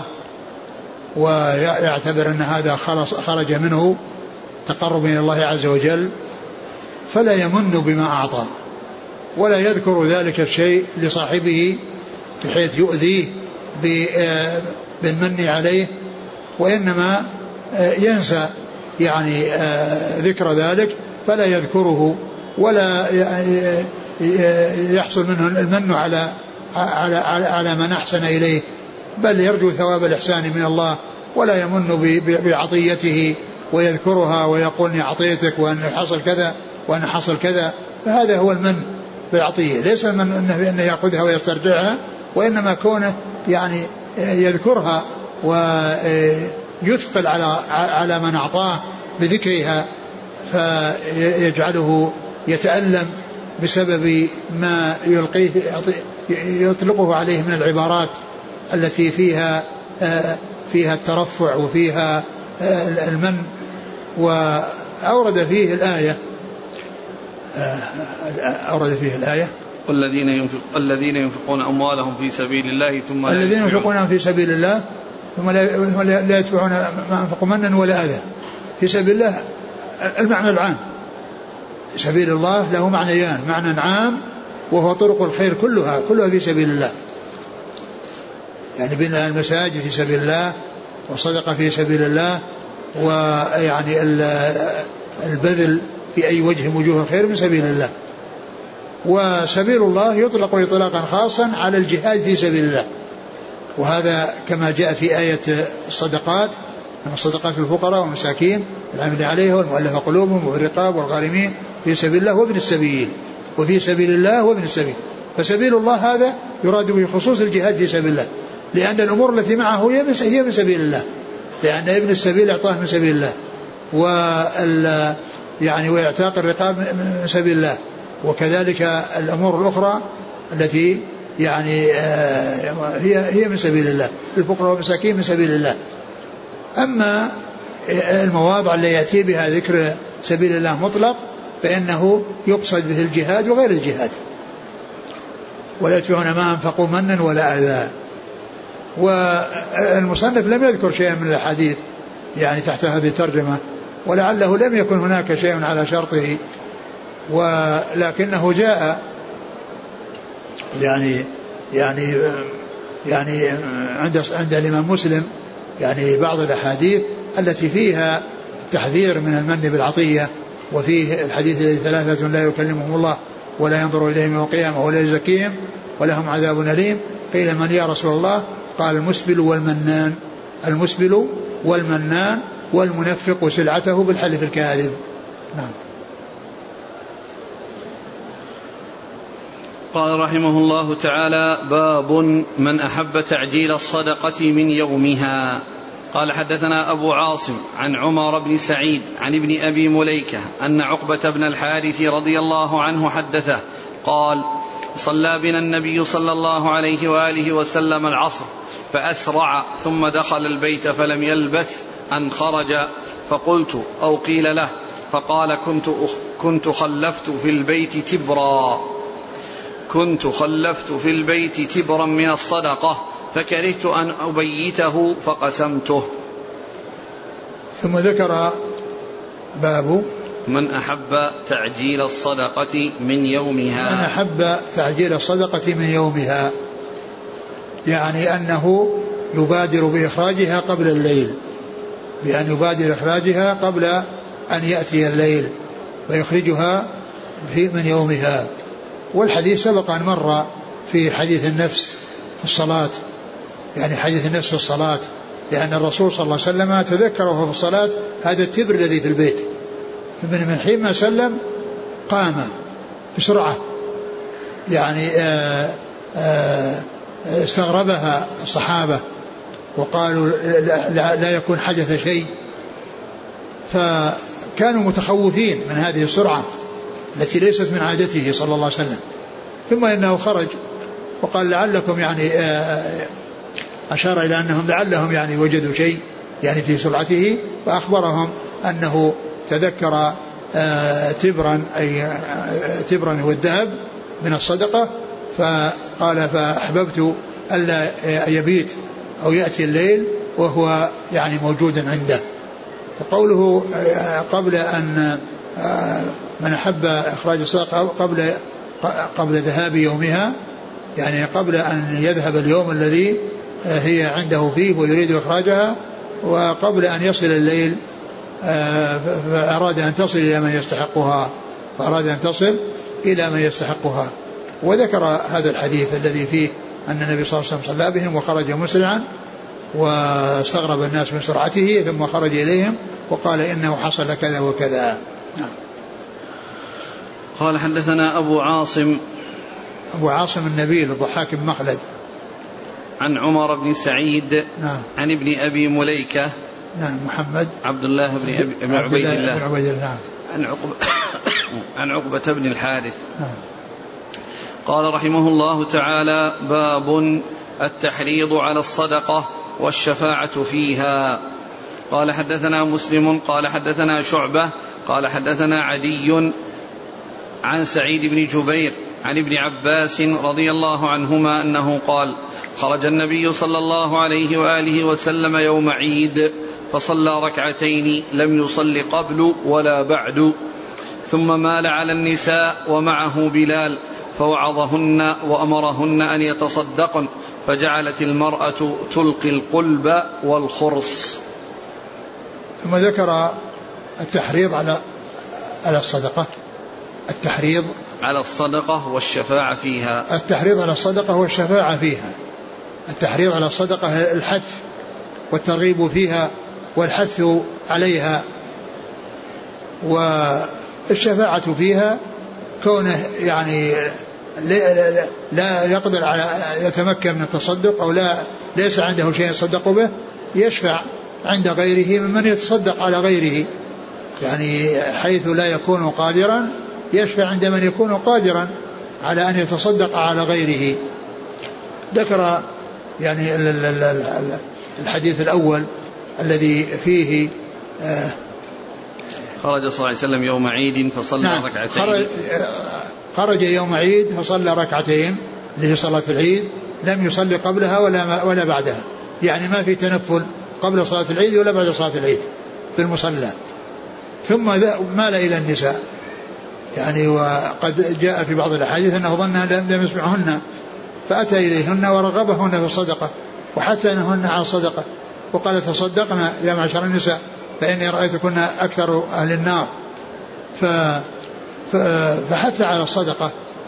ويعتبر أن هذا خرج منه تقرب إلى الله عز وجل فلا يمن بما أعطى ولا يذكر ذلك الشيء لصاحبه بحيث يؤذيه بالمن عليه، وإنما ينسى يعني ذكر ذلك فلا يذكره ولا يحصل منه المن على على على من أحسن إليه، بل يرجو ثواب الإحسان من الله ولا يمن بعطيته ويذكرها ويقول إني أعطيتك وأن حصل كذا وأن حصل كذا. فهذا هو المن بالعطية، ليس من أنه, إنه يأخذها ويسترجعها، وإنما كونه يعني يذكرها ويثقل على على من أعطاه بذكرها فيجعله يتألم بسبب ما يلقيه يطلقه عليه من العبارات التي فيها فيها الترفع وفيها المن. وأورد فيه الآية أورد فيه الآية والذين ينفق الذين ينفقون أموالهم في سبيل الله ثم الذين ينفقون في سبيل الله ثم لا يتبعون ما أنفقوا منا ولا أذى. في سبيل الله المعنى العام، سبيل الله له معنيان، معنى عام وهو طرق الخير كلها كلها في سبيل الله، يعني بناء المساجد في سبيل الله والصدقة في سبيل الله ويعني البذل في أي وجه من وجوه الخير من سبيل الله. وسبيل الله يطلق إطلاقا خاصا على الجهاد في سبيل الله، وهذا كما جاء في آية الصدقات، الصدقات للفقراء والمساكين العاملين عليها والمؤلفة قلوبهم والرقاب والغارمين في سبيل الله وابن السبيل وفي سبيل الله وابن السبيل. فسبيل الله هذا يراد به خصوص الجهاد في سبيل الله، لأن الأمور التي معه هي من سبيل الله، لأن ابن السبيل أعطاه من سبيل الله، وال يعني ويعتاق الرقاب من سبيل الله، وكذلك الأمور الأخرى التي يعني هي هي من سبيل الله، الفقراء والمساكين من سبيل الله. أما المواضع اللي يأتي بها ذكر سبيل الله مطلق فإنه يقصد به الجهاد وغير الجهاد. ولا يتبعون ما أنفقوا منا ولا أذى. والمصنف لم يذكر شيئا من الحديث يعني تحت هذه الترجمة، ولعله لم يكن هناك شيء على شرطه، ولكنه جاء يعني يعني يعني عند عند الإمام مسلم يعني بعض الأحاديث التي فيها التحذير من المن بالعطية، وفيه الحديث الذي ثلاثة لا يكلمهم الله ولا ينظر إليهم يوم القيامة ولا يزكيهم ولهم عذاب أليم. قيل من يا رسول الله؟ قال المسبل والمنان، المسبل والمنان والمنفق سلعته بالحلف الكاذب. نعم. قال رحمه الله تعالى: باب من أحب تعجيل الصدقة من يومها. قال حدثنا أبو عاصم عن عمر بن سعيد عن ابن أبي مليكة أن عقبة بن الحارث رضي الله عنه حدثه قال: صلى بنا النبي صلى الله عليه وآله وسلم العصر فأسرع ثم دخل البيت فلم يلبث أن خرج، فقلت أو قيل له، فقال: كنت, كنت خلفت في البيت تبرا كنت خلفت في البيت تبرا من الصدقة فكرهت أن أبيته فقسمته. ثم ذكر باب من أحب تعجيل الصدقة من يومها. من أحب تعجيل الصدقة من يومها، يعني أنه يبادر بإخراجها قبل الليل، بأن يبادر إخراجها قبل أن يأتي الليل ويخرجها في من يومها. والحديث سبق أن مر في حديث النفس في الصلاة، يعني حديث النفس في الصلاة، لأن الرسول صلى الله عليه وسلم تذكره في الصلاة هذا التبر الذي في البيت، من حين ما سلم قام بسرعة، يعني آآ آآ استغربها الصحابة وقالوا لا, لا يكون حدث شيء، فكانوا متخوفين من هذه السرعة التي ليست من عادته صلى الله عليه وسلم. ثم إنه خرج وقال لعلكم يعني أشار إلى أنهم لعلهم يعني وجدوا شيء يعني في سرعته، فأخبرهم أنه تذكر تبرا أي تبرا والذهب من الصدقة، فقال فأحببت ألا يبيت أو يأتي الليل وهو يعني موجود عنده. فقوله قبل أن من أحب إخراج الصدقة قبل قبل ذهاب يومها، يعني قبل أن يذهب اليوم الذي هي عنده فيه ويريد إخراجها، وقبل أن يصل الليل فأراد أن تصل إلى من يستحقها فأراد أن تصل إلى من يستحقها. وذكر هذا الحديث الذي فيه أن النبي صلى الله عليه وسلم صلى بهم وخرج مسرعا واستغرب الناس من سرعته، ثم خرج إليهم وقال إنه حصل كذا وكذا. نعم. قال حدثنا أبو عاصم أبو عاصم النبيل الضحاك بن مخلد عن عمر بن سعيد نعم. عن ابن أبي مليكة نعم محمد عبد الله بن أبي بن عبيد الله, الله. الله. نعم. عن عقبة عن عقبة بن الحارث. نعم. قال رحمه الله تعالى: باب التحريض على الصدقة والشفاعة فيها. قال حدثنا مسلم قال حدثنا شعبة قال حدثنا عدي عن سعيد بن جبير عن ابن عباس رضي الله عنهما أنه قال: خرج النبي صلى الله عليه وآله وسلم يوم عيد فصلى ركعتين لم يصل قبل ولا بعد، ثم مال على النساء ومعه بلال فوعظهن وأمرهن أن يتصدقن، فجعلت المرأة تلقي القلب والخرص. ثم ذكر التحريض على على الصدقة التحريض على الصدقة والشفاعة فيها التحريض على الصدقة والشفاعة فيها التحريض على الصدقة الحث والترغيب فيها والحث عليها، والشفاعة فيها كونه يعني لا يقدر على يتمكن من التصدق أو لا ليس عنده شيء يتصدق به، يشفع عند غيره ممن يتصدق على غيره، يعني حيث لا يكون قادرا يشفع عند من يكون قادرا على أن يتصدق على غيره. ذكر يعني الحديث الأول الذي فيه خرج صلى الله عليه وسلم يوم عيد فصلى نعم ركعتين خرج, خرج يوم عيد فصلى ركعتين اللي هي صلاة العيد، لم يصلي قبلها ولا ولا بعدها، يعني ما في تنفل قبل صلاة العيد ولا بعد صلاة العيد في المصلى. ثم مال إلى النساء يعني، وقد جاء في بعض الأحاديث أنه ظن أن لم يسمعهن فأتى إليهن ورغبهن في الصدقة وحثنهن على الصدقة وقال تصدقنا يا معشر النساء فإني رأيتكن أكثر أهل النار، فحث على الصدقة.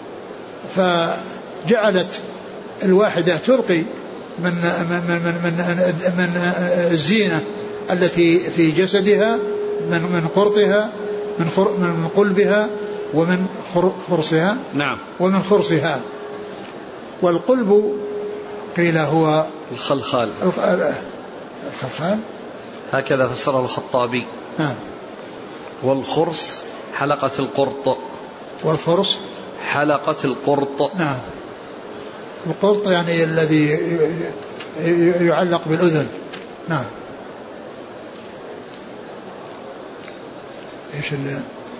فجعلت الواحدة تلقي من, من, من, من, من الزينة التي في جسدها من, من قرطها من, خر من قلبها ومن خرصها نعم ومن خرصها. والقلب قيل هو الخلخال الخلخال هكذا فسره الخطابي. نعم. والخرص حلقة القرط. والخرص حلقة القرط. نعم. القرط يعني الذي يعلق بالأذن. نعم. ايش اللي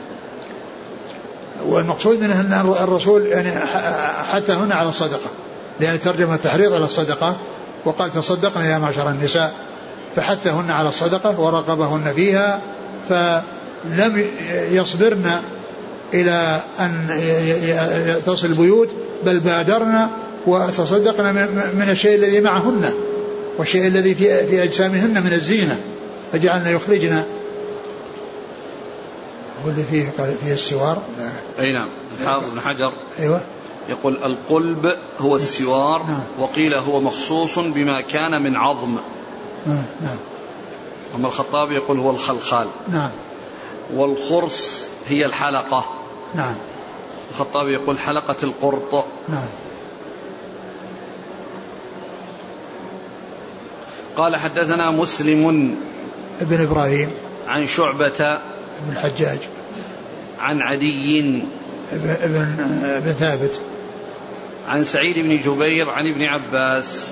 والمقصود منه أن الرسول يعني حتى هنا على الصدقة، لأن ترجمة التحريض على الصدقة وقال تصدقنا يا معشر النساء، فحثهن على الصدقة ورغبهن فيها، فلم يصبرن إلى أن تصل البيوت بل بادرن وتصدقن من الشيء الذي معهن والشيء الذي في أجسامهن من الزينة، فجعلنا يخرجن. واللي فيه قال فيه السوار. أي نعم. الحافظ بن حجر أيوة يقول القلب هو السوار. نعم. وقيل هو مخصوص بما كان من عظم. نعم. أما الخطابي يقول هو الخلخال. نعم. والخرص هي الحلقة. نعم. الخطابي يقول حلقة القرط. نعم. قال حدثنا مسلم ابن إبراهيم عن شعبة ابن الحجاج عن عدي ابن, ابن ثابت عن سعيد بن جبير عن ابن عباس.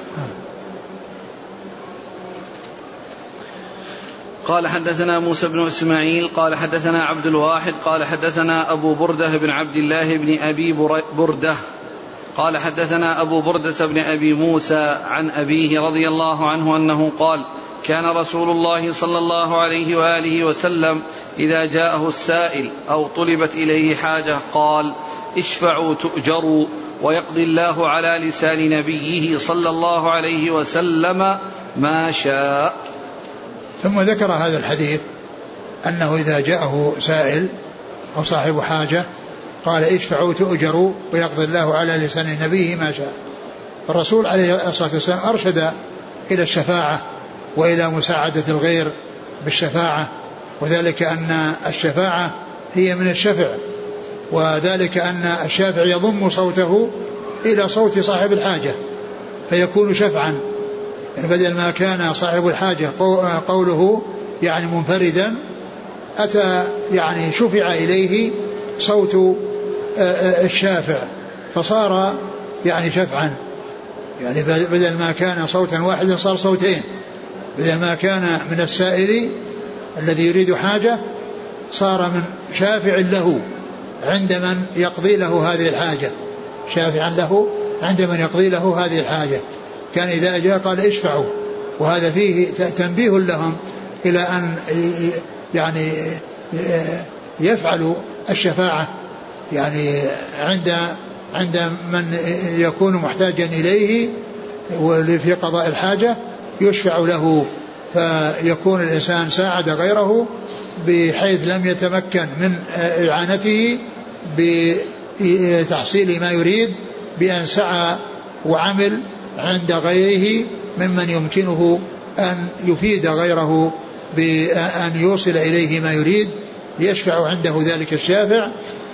قال حدثنا موسى بن إسماعيل قال حدثنا عبد الواحد قال حدثنا أبو بردة بن عبد الله بن أبي بردة قال حدثنا أبو بردة بن أبي موسى عن أبيه رضي الله عنه أنه قال كان رسول الله صلى الله عليه وآله وسلم إذا جاءه السائل أو طلبت إليه حاجة قال اشفعوا تؤجروا ويقضي الله على لسان نبيه صلى الله عليه وسلم ما شاء. ثم ذكر هذا الحديث أنه إذا جاءه سائل أو صاحب حاجة قال اشفعوا تؤجروا ويقضي الله على لسان نبيه ما شاء. الرسول عليه الصلاة والسلام أرشد إلى الشفاعة وإلى مساعدة الغير بالشفاعة، وذلك أن الشفاعة هي من الشفع، وذلك أن الشافع يضم صوته إلى صوت صاحب الحاجة فيكون شفعا، بدل ما كان صاحب الحاجة قوله يعني منفردا أتى يعني شفع إليه صوت الشافع فصار يعني شفعا، يعني بدل ما كان صوتا واحدا صار صوتين، بدل ما كان من السائل الذي يريد حاجة صار من شافع له عند من يقضي له هذه الحاجة، شافعا له عند من يقضي له هذه الحاجة. كان إذا جاء قال اشفعوا، وهذا فيه تنبيه لهم إلى أن يعني يفعلوا الشفاعة يعني عند عند من يكون محتاجا إليه وفي قضاء الحاجة يشفع له، فيكون الإنسان ساعد غيره بحيث لم يتمكن من إعانته بتحصيل ما يريد بأن سعى وعمل عند غيره ممن يمكنه أن يفيد غيره بأن يوصل إليه ما يريد، يشفع عنده ذلك الشافع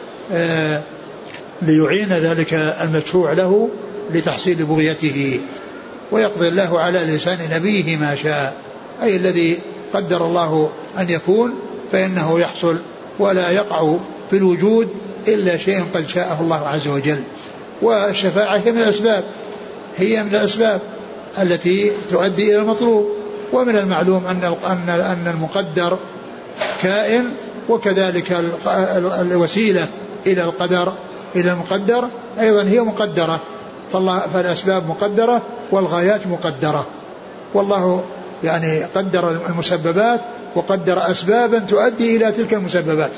ليعين ذلك المشفوع له لتحصيل بغيته. ويقضي الله على لسان نبيه ما شاء، أي الذي قدر الله أن يكون فإنه يحصل، ولا يقع في الوجود إلا شيء قد شاءه الله عز وجل. والشفاعة هي من الأسباب هي من الأسباب التي تؤدي إلى المطلوب، ومن المعلوم أن أن المقدر كائن، وكذلك الوسيلة إلى القدر إلى المقدر أيضا هي مقدرة، فالله فالأسباب مقدرة والغايات مقدرة، والله يعني قدر المسببات وقدر أسبابا تؤدي إلى تلك المسببات.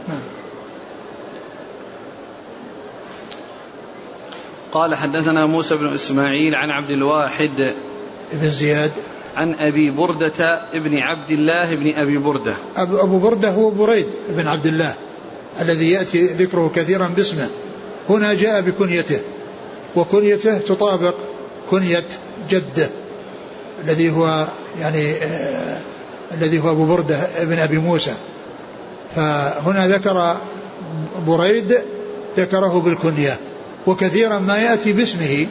قال حدثنا موسى بن إسماعيل عن عبد الواحد بن زياد عن أبي بردة ابن عبد الله بن أبي بردة. أبو بردة هو بريد بن عبد الله الذي يأتي ذكره كثيرا باسمه، هنا جاء بكنيته، وكنيته تطابق كنية جده الذي هو يعني آه الذي هو أبو بردة ابن أبي موسى. فهنا ذكر بريد ذكره بالكنية، وكثيرا ما يأتي باسمه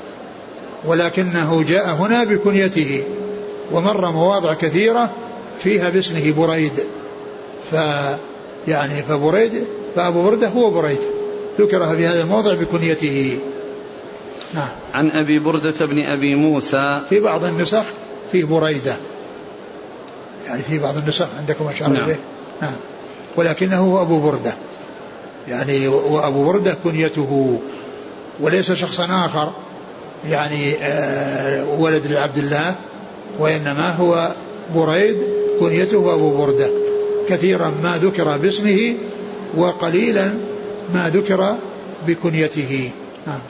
ولكنه جاء هنا بكنيته، ومر مواضع كثيرة فيها باسمه بريد، فيعني فبريد فأبو بردة هو بريد ذكرها في هذا الموضع بكنيته. نعم. عن أبي بردة بن أبي موسى في بعض النسخ في بريدة، يعني في بعض النسخ عندكم أشار نعم. إليه. نعم. ولكنه هو أبو بردة، يعني وأبو بردة كنيته وليس شخصا آخر يعني ولد لعبد الله، وإنما هو بريد كنيته أبو بردة، كثيرا ما ذكر باسمه وقليلا ما ذكر بكنيته. نعم.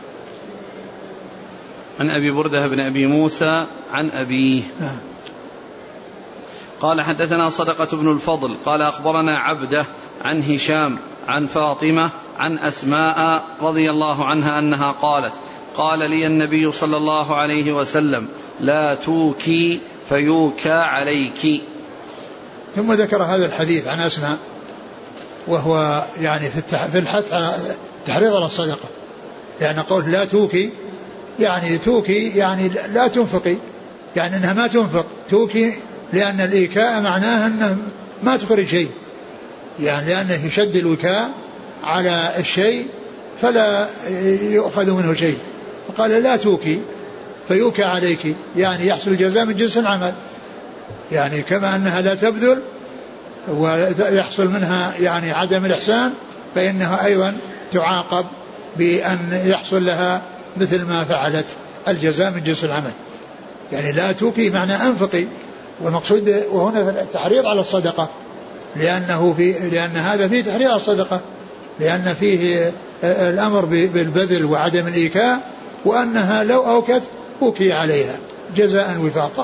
عن أبي بردة بن أبي موسى عن أبيه. نعم. قال حدثنا صدقة بن الفضل قال أخبرنا عبده عن هشام عن فاطمة عن أسماء رضي الله عنها أنها قالت قال لي النبي صلى الله عليه وسلم لا توكي فيوكى عليك. ثم ذكر هذا الحديث عن أسماء، وهو يعني في الحث على التحريض على الصدقة، لأن قول لا توكي يعني توكي يعني لا تنفقي، يعني أنها ما تنفق، توكي لأن الإيكاء معناها أنه ما تخرج شيء، يعني لأنه يشد الوكاء على الشيء فلا يؤخذ منه شيء، فقال لا توكي فيوكى عليك، يعني يحصل الجزاء من جنس العمل، يعني كما أنها لا تبذل ويحصل منها يعني عدم الإحسان، فإنها أيضا تعاقب بأن يحصل لها مثل ما فعلت، الجزاء من جنس العمل. يعني لا توكي معنى أنفقي، والمقصود وهنا التحريض على الصدقة، لأنه في لأن هذا فيه تحريض على الصدقة، لأن فيه الأمر بالبذل وعدم الإيكاء، وأنها لو أوكت أوكي عليها جزاء وفاقا.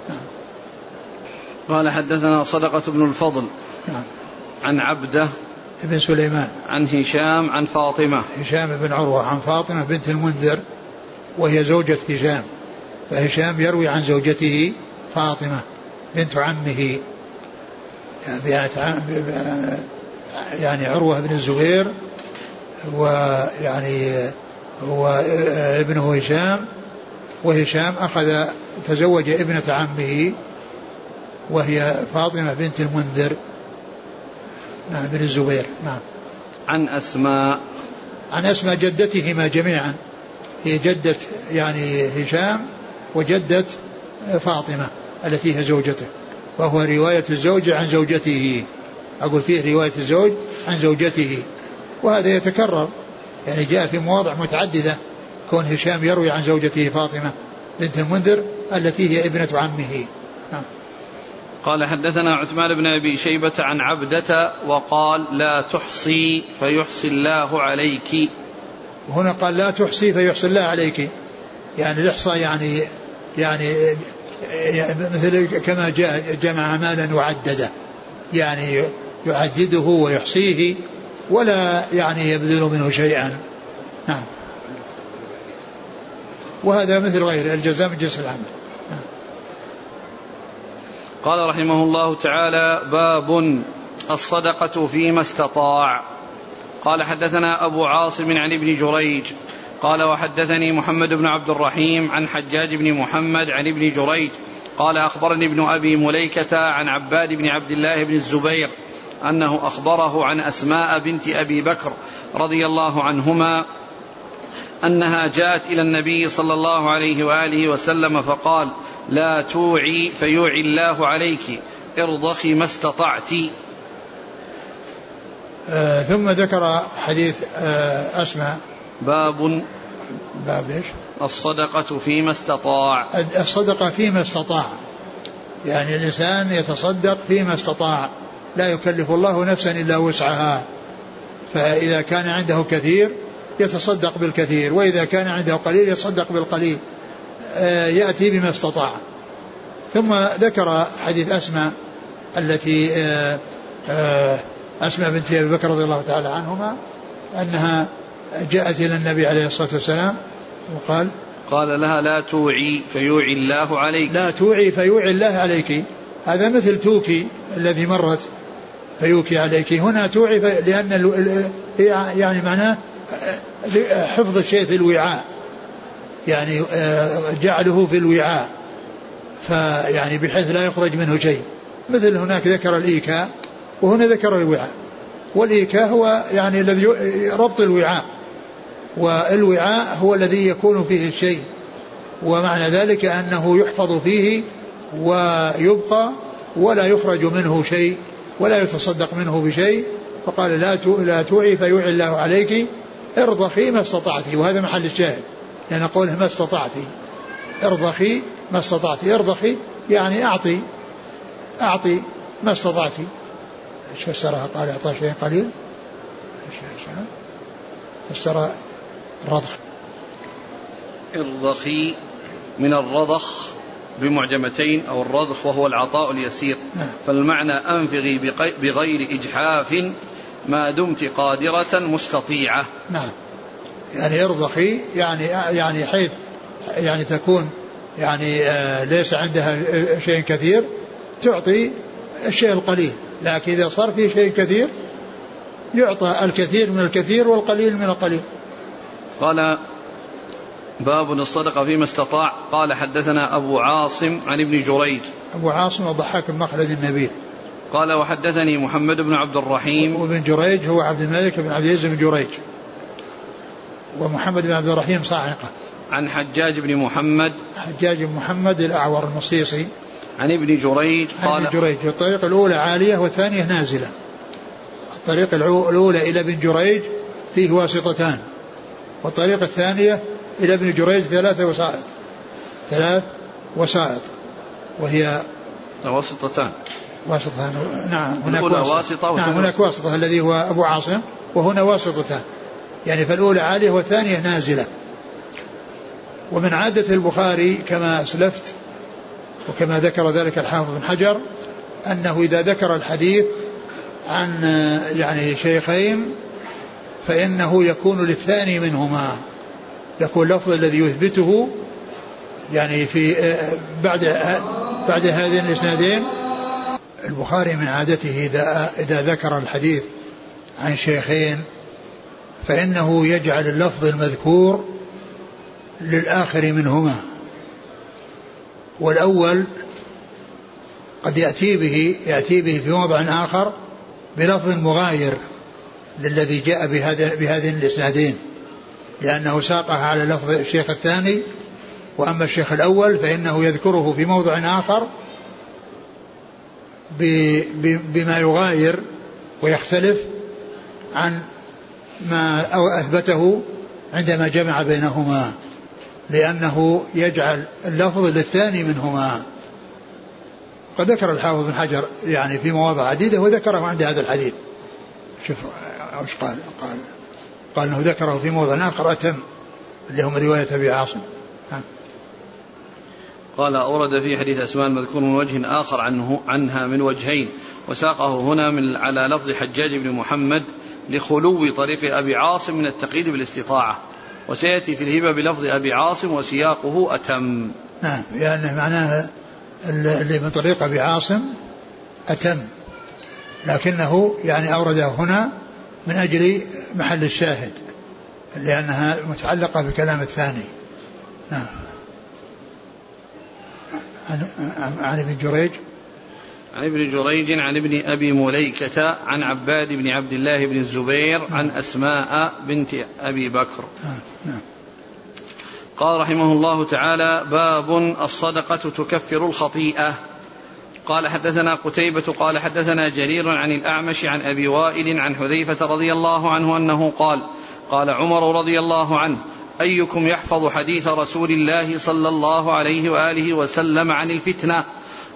قال حدثنا صدقة بن الفضل عن عبده ابن سليمان عن هشام عن فاطمة هشام بن عروة عن فاطمة بنت المنذر وهي زوجة هشام، فهشام يروي عن زوجته فاطمة بنت عمه، يعني عروة بن الزبير، ويعني هو ابنه هشام، وهشام أخذ تزوج ابنة عمه وهي فاطمة بنت المنذر نعم بن الزبير. نعم. عن أسماء عن أسماء جدتهما جميعا، هي جدة يعني هشام وجدة فاطمة التي هي زوجته، وهو رواية الزوج عن زوجته، أقول فيه رواية الزوج عن زوجته، وهذا يتكرر، يعني جاء في مواضع متعددة كون هشام يروي عن زوجته فاطمة بنت المنذر التي هي ابنة عمه. نعم. قال حدثنا عثمان بن أبي شيبة عن عبدة وقال لا تحصي فيحصي الله عليك. وهنا قال لا تحصي فيحصي الله عليك، يعني الإحصاء يعني يعني مثل كما جاء جمع مالا وعدده، يعني يعدده ويحصيه ولا يعني يبذل منه شيئا. نعم. وهذا مثل غيره الجزاء من جنس العمل. نعم. قال رحمه الله تعالى باب الصدقة فيما استطاع. قال حدثنا أبو عاصم عن ابن جريج قال وحدثني محمد بن عبد الرحيم عن حجاج بن محمد عن ابن جريج قال أخبرني ابن أبي مليكة عن عباد بن عبد الله بن الزبير أنه أخبره عن أسماء بنت أبي بكر رضي الله عنهما أنها جاءت إلى النبي صلى الله عليه وآله وسلم فقال لا توعي فيوعي الله عليك ارضخي ما استطعت. آه ثم ذكر حديث آه أسماء باب باب إيش؟ الصدقة فيما استطاع. الصدقة فيما استطاع، يعني الإنسان يتصدق فيما استطاع، لا يكلف الله نفسا إلا وسعها، فإذا كان عنده كثير يتصدق بالكثير، وإذا كان عنده قليل يتصدق بالقليل، يأتي بما استطاع. ثم ذكر حديث أسماء التي أسماء بنت أبي بكر رضي الله تعالى عنهما أنها جاءت إلى النبي عليه الصلاة والسلام وقال قال لها لا توعي فيوعي الله عليك. لا توعي فيوعي الله عليك، هذا مثل توكي الذي مرت فيوكي عليك. هنا توعي لأن يعني معناه حفظ الشيء في الوعاء، يعني جعله في الوعاء، فيعني بحيث لا يخرج منه شيء. مثل هناك ذكر الإيكاء وهنا ذكر الوعاء، والإيكاء هو يعني الذي ربط الوعاء، والوعاء هو الذي يكون فيه الشيء، ومعنى ذلك أنه يحفظ فيه ويبقى ولا يخرج منه شيء ولا يتصدق منه بشيء. فقال لا توعي فيوعي الله عليك، ارضخي ما استطعتي، وهذا محل الشاهد، لأن يعني قوله ما استطعتي، ارضخي ما استطعتي، ارضخي يعني أعطي أعطي ما استطعتي. ايش فسرها؟ قال اعطى شيء قليل، فسر الرضخ ارضخي من الرضخ بمعجمتين أو الرضخ وهو العطاء اليسير. نعم. فالمعنى أنفقي بغير إجحاف ما دمت قادرة مستطيعة. نعم، يعني ارضخي يعني يعني حيث يعني تكون يعني آه ليس عندها شيء كثير تعطي الشيء القليل، لكن إذا صار فيه شيء كثير يعطى الكثير من الكثير والقليل من القليل. قال باب الصدقة فيما استطاع. قال حدثنا أبو عاصم عن ابن جريج. أبو عاصم الضحاك بن مخلد النبيل. قال وحدثني محمد بن عبد الرحيم. وابن جريج هو عبد الملك بن عبد العزيز بن جريج، ومحمد بن عبد الرحيم صاعقة. عن حجاج بن محمد. حجاج بن محمد الأعور المصيصي. عن ابن جريج قال ابن جريج الطريق الأولى عالية والثانية نازلة. الطريق الأولى إلى ابن جريج فيه واسطتان، والطريق الثانية إلى ابن جريج ثلاثة وسائط ثلاث وسائط وهي واسطتان واسطتان. نعم هناك واسطة. نعم هناك واسطة الذي هو أبو عاصم، وهنا واسطتان، يعني فالأولى عالية والثانية نازلة. ومن عادة البخاري كما أسلفت وكما ذكر ذلك الحافظ بن حجر أنه إذا ذكر الحديث عن يعني شيخين فإنه يكون للثاني منهما، يكون اللفظ الذي يثبته يعني في بعد بعد هذين الإسنادين. البخاري من عادته إذا إذا ذكر الحديث عن شيخين فإنه يجعل اللفظ المذكور للآخر منهما، والأول قد يأتي به يأتي به في موضع آخر بلفظ مغاير للذي جاء بهذا بهذين الإسنادين، لأنه ساقها على لفظ الشيخ الثاني. وأما الشيخ الأول فإنه يذكره في موضع آخر بما يغاير ويختلف عن ما أو أثبته عندما جمع بينهما، لأنه يجعل اللفظ للثاني منهما. قد ذكر الحافظ بن حجر يعني في مواضع عديدة وذكره عند هذا الحديث. شوف ايش قال قال قال انه ذكره في موضع اخر اتم اللي هم روايه ابي عاصم. ها. قال أورد في حديث أسماء المذكور من وجه آخر عنه عنها من وجهين، وساقه هنا من على لفظ حجاج بن محمد لخلو طريق أبي عاصم من التقييد بالاستطاعة، وسيأتي في الهبة بلفظ أبي عاصم وسياقه أتم. نعم، يعني معناه اللي من طريق أبي عاصم أتم، لكنه يعني أورده هنا من أجل محل الشاهد لأنها متعلقة بكلام الثاني. نعم. عن, عن ابن جريج عن ابن جريج عن ابن أبي مليكة عن عباد بن عبد الله بن الزبير عن أسماء بنت أبي بكر. نعم. قال رحمه الله تعالى باب الصدقة تكفر الخطيئة. قال حدثنا قتيبة قال حدثنا جرير عن الأعمش عن أبي وائل عن حذيفة رضي الله عنه أنه قال قال عمر رضي الله عنه أيكم يحفظ حديث رسول الله صلى الله عليه وآله وسلم عن الفتنة؟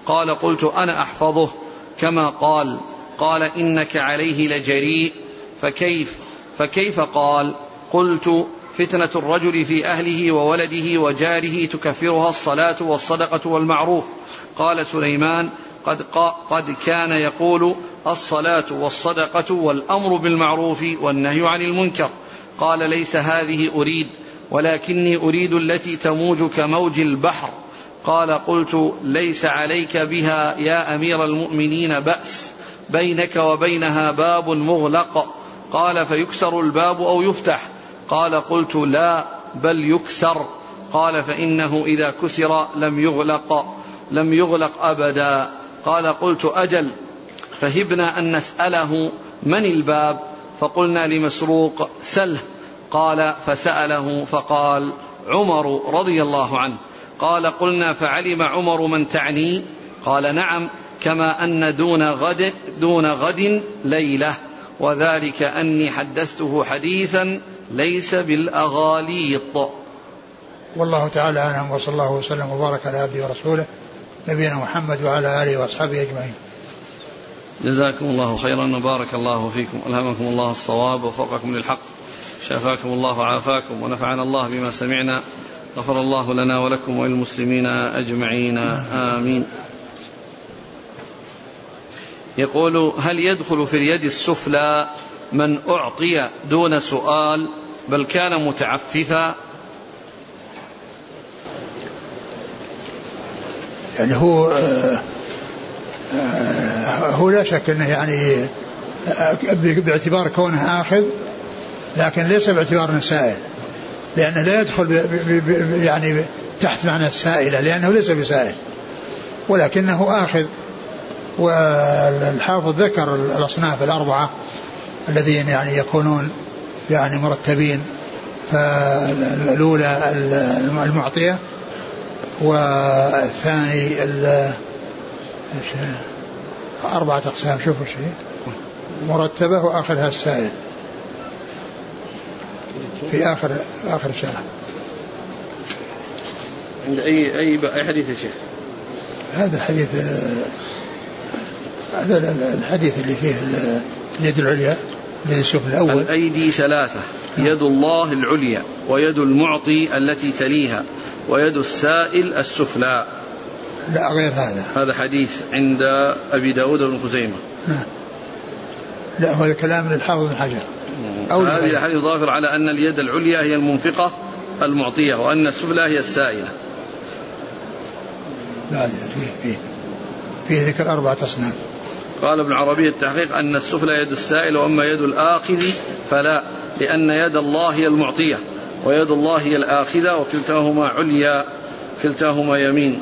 قال قلت أنا أحفظه كما قال. قال إنك عليه لجريء فكيف فكيف قال. قلت فتنة الرجل في أهله وولده وجاره تكفرها الصلاة والصدقة والمعروف. قال سليمان قد, قد كان يقول الصلاة والصدقة والأمر بالمعروف والنهي عن المنكر. قال ليس هذه أريد ولكني أريد التي تموج كموج البحر. قال قلت ليس عليك بها يا أمير المؤمنين بأس بينك وبينها باب مغلق. قال فيكسر الباب أو يفتح. قال قلت لا بل يكسر. قال فإنه إذا كسر لم يغلق لم يغلق أبدا. قال قلت أجل فهبنا أن نسأله من الباب. فقلنا لمسروق سله. قال فسأله فقال عمر رضي الله عنه. قال قلنا فعلم عمر من تعني. قال نعم كما أن دون غد, دون غد ليلة وذلك أني حدثته حديثا ليس بالأغاليط. والله تعالى أعلم وصلى الله وسلم وبارك على عبده ورسوله نبينا محمد وعلى آله وأصحابه أجمعين. جزاكم الله خيرا وبارك الله فيكم. ألهمكم الله الصواب ووفقكم للحق. شافاكم الله وعافاكم ونفعنا الله بما سمعنا. غفر الله لنا ولكم وللمسلمين أجمعين آمين. يقول هل يدخل في اليد السفلى من أعطي دون سؤال بل كان متعففا؟ يعني هو آه آه هو لا شك أنه يعني آه باعتبار كونه آخذ لكن ليس باعتبار أنه سائل لأنه لا يدخل ب ب يعني تحت معنى السائلة لأنه ليس بسائل ولكنه آخذ. والحافظ ذكر الأصناف الأربعة الذين يعني يكونون يعني مرتبين. فالأولى المعطية والثاني أربعة أقسام شوفوا شيء مرتبة وآخرها السائل في آخر آخر الشرح. عند أي أي أي حديث يا شيخ؟ هذا حديث هذا الحديث اللي فيه اليد العليا الذي السفلى الأول. الأيدي ثلاثة يد الله العليا ويد المعطي التي تليها ويد السائل السفلى. لا غير هذا. هذا حديث عند أبي داود بن خزيمة. نعم. لا هو الكلام للحافظ بن حجر. هذه الحديث ظاهر على أن اليد العليا هي المنفقة المعطية وأن السفلى هي السائلة. لا فيه فيه فيه ذكر أربعة أصناف. قال ابن عربي التحقيق أن السفلى يد السائل وأما يد الآخذ فلا لأن يد الله هي المعطية ويد الله هي الآخذة وكلتاهما عليا كلتاهما يمين.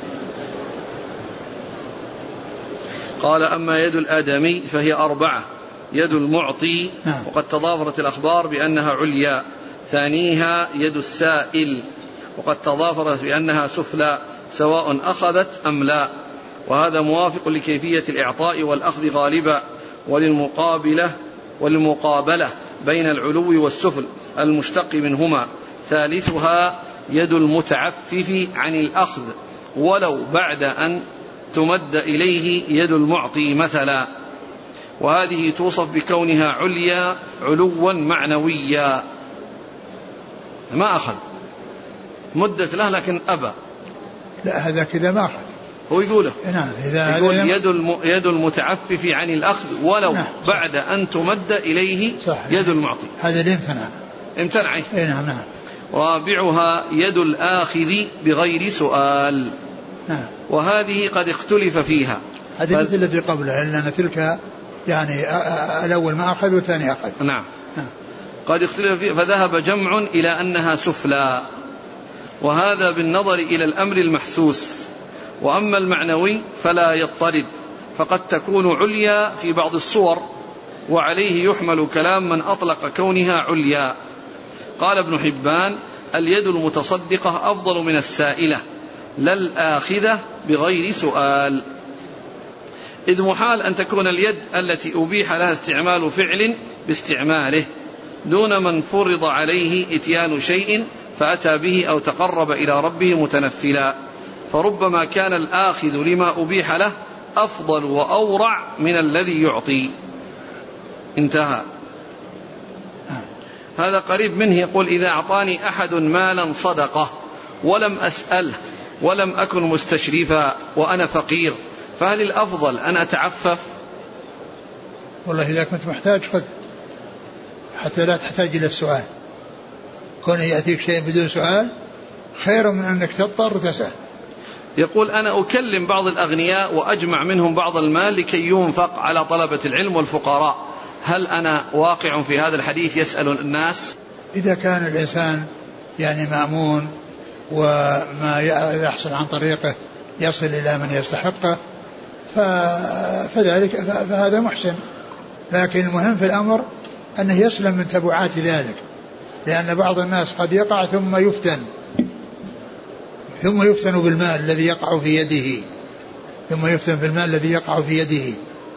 قال أما يد الآدمي فهي أربعة يد المعطي وقد تضافرت الأخبار بأنها عليا. ثانيها يد السائل وقد تضافرت بأنها سفلى سواء أخذت أم لا. وهذا موافق لكيفية الإعطاء والأخذ غالبا وللمقابلة والمقابلة بين العلو والسفل المشتق منهما. ثالثها يد المتعفف عن الأخذ ولو بعد أن تمد إليه يد المعطي مثلا. وهذه توصف بكونها عليا علوا معنويا. ما أخذ مدت له لكن أبى. لا هذا كذا ما أخذ. هو يقوله نعم إذا يقول يد, الم... يد المتعفف عن الأخذ ولو نعم بعد أن تمد إليه صح. يد المعطي هذا اللي امتنع امتنع نعم نعم. رابعها يد الآخذ بغير سؤال. نعم. وهذه قد اختلف فيها. هذه ف... مثل التي قبلها لأن تلك يعني الأول ما أخذ والثاني أخذ. نعم. نعم قد اختلف فيها فذهب جمع إلى أنها سفلى وهذا بالنظر إلى الأمر المحسوس. وأما المعنوي فلا يضطرد فقد تكون عليا في بعض الصور وعليه يحمل كلام من أطلق كونها عليا. قال ابن حبان اليد المتصدقة أفضل من السائلة لا الآخذة بغير سؤال. إذ محال أن تكون اليد التي أبيح لها استعمال فعل باستعماله دون من فرض عليه إتيان شيء فأتى به أو تقرب إلى ربه متنفلا فربما كان الآخذ لما أبيح له أفضل وأورع من الذي يعطي. انتهى. هذا قريب منه يقول: إذا أعطاني أحد مالا صدقة ولم أسأله ولم أكن مستشرفا وأنا فقير، فهل الأفضل أن أتعفف؟ والله إذا كنت محتاج خذ حتى لا تحتاج إلى السؤال. كونه يأتيك شيء بدون سؤال خير من أنك تضطر تسأل. يقول: أنا أكلم بعض الأغنياء وأجمع منهم بعض المال لكي ينفق على طلبة العلم والفقراء، هل أنا واقع في هذا الحديث يسأل الناس؟ إذا كان الإنسان يعني مأمون وما يحصل عن طريقه يصل إلى من يستحقه فذلك فهذا محسن، لكن المهم في الأمر أنه يسلم من تبعات ذلك، لأن بعض الناس قد يقع ثم يفتن ثم يفتن بالمال الذي يقع في يده ثم يفتن بالمال الذي يقع في يده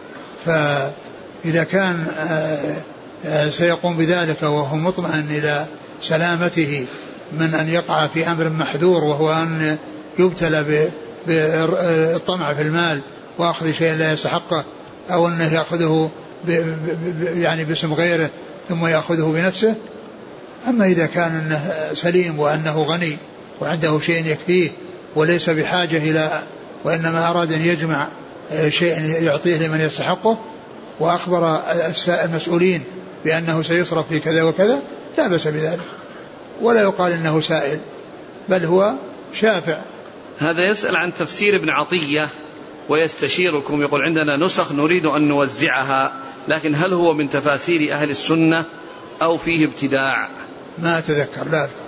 فإذا كان سيقوم بذلك وهو مطمئن إلى سلامته من أن يقع في أمر محذور، وهو أن يبتلى بالطمع في المال وأخذ شيء لا يستحقه، أو أنه يأخذه يعني باسم غيره ثم يأخذه بنفسه. أما إذا كان أنه سليم وأنه غني وعنده شيء يكفيه وليس بحاجة إلى، وإنما أراد أن يجمع شيء يعطيه لمن يستحقه وأخبر المسؤولين بأنه سيصرف في كذا وكذا، لا بأس بذلك، ولا يقال إنه سائل بل هو شافع. هذا يسأل عن تفسير ابن عطية ويستشيركم، يقول: عندنا نسخ نريد أن نوزعها، لكن هل هو من تفاسير أهل السنة أو فيه ابتداع؟ ما أتذكر، لا أذكر.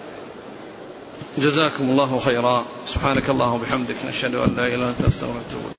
جزاكم الله خيرا. سبحانك الله وبحمدك، نشهد أن لا إله إلا أنت، نستغفرك ونتوب إليك.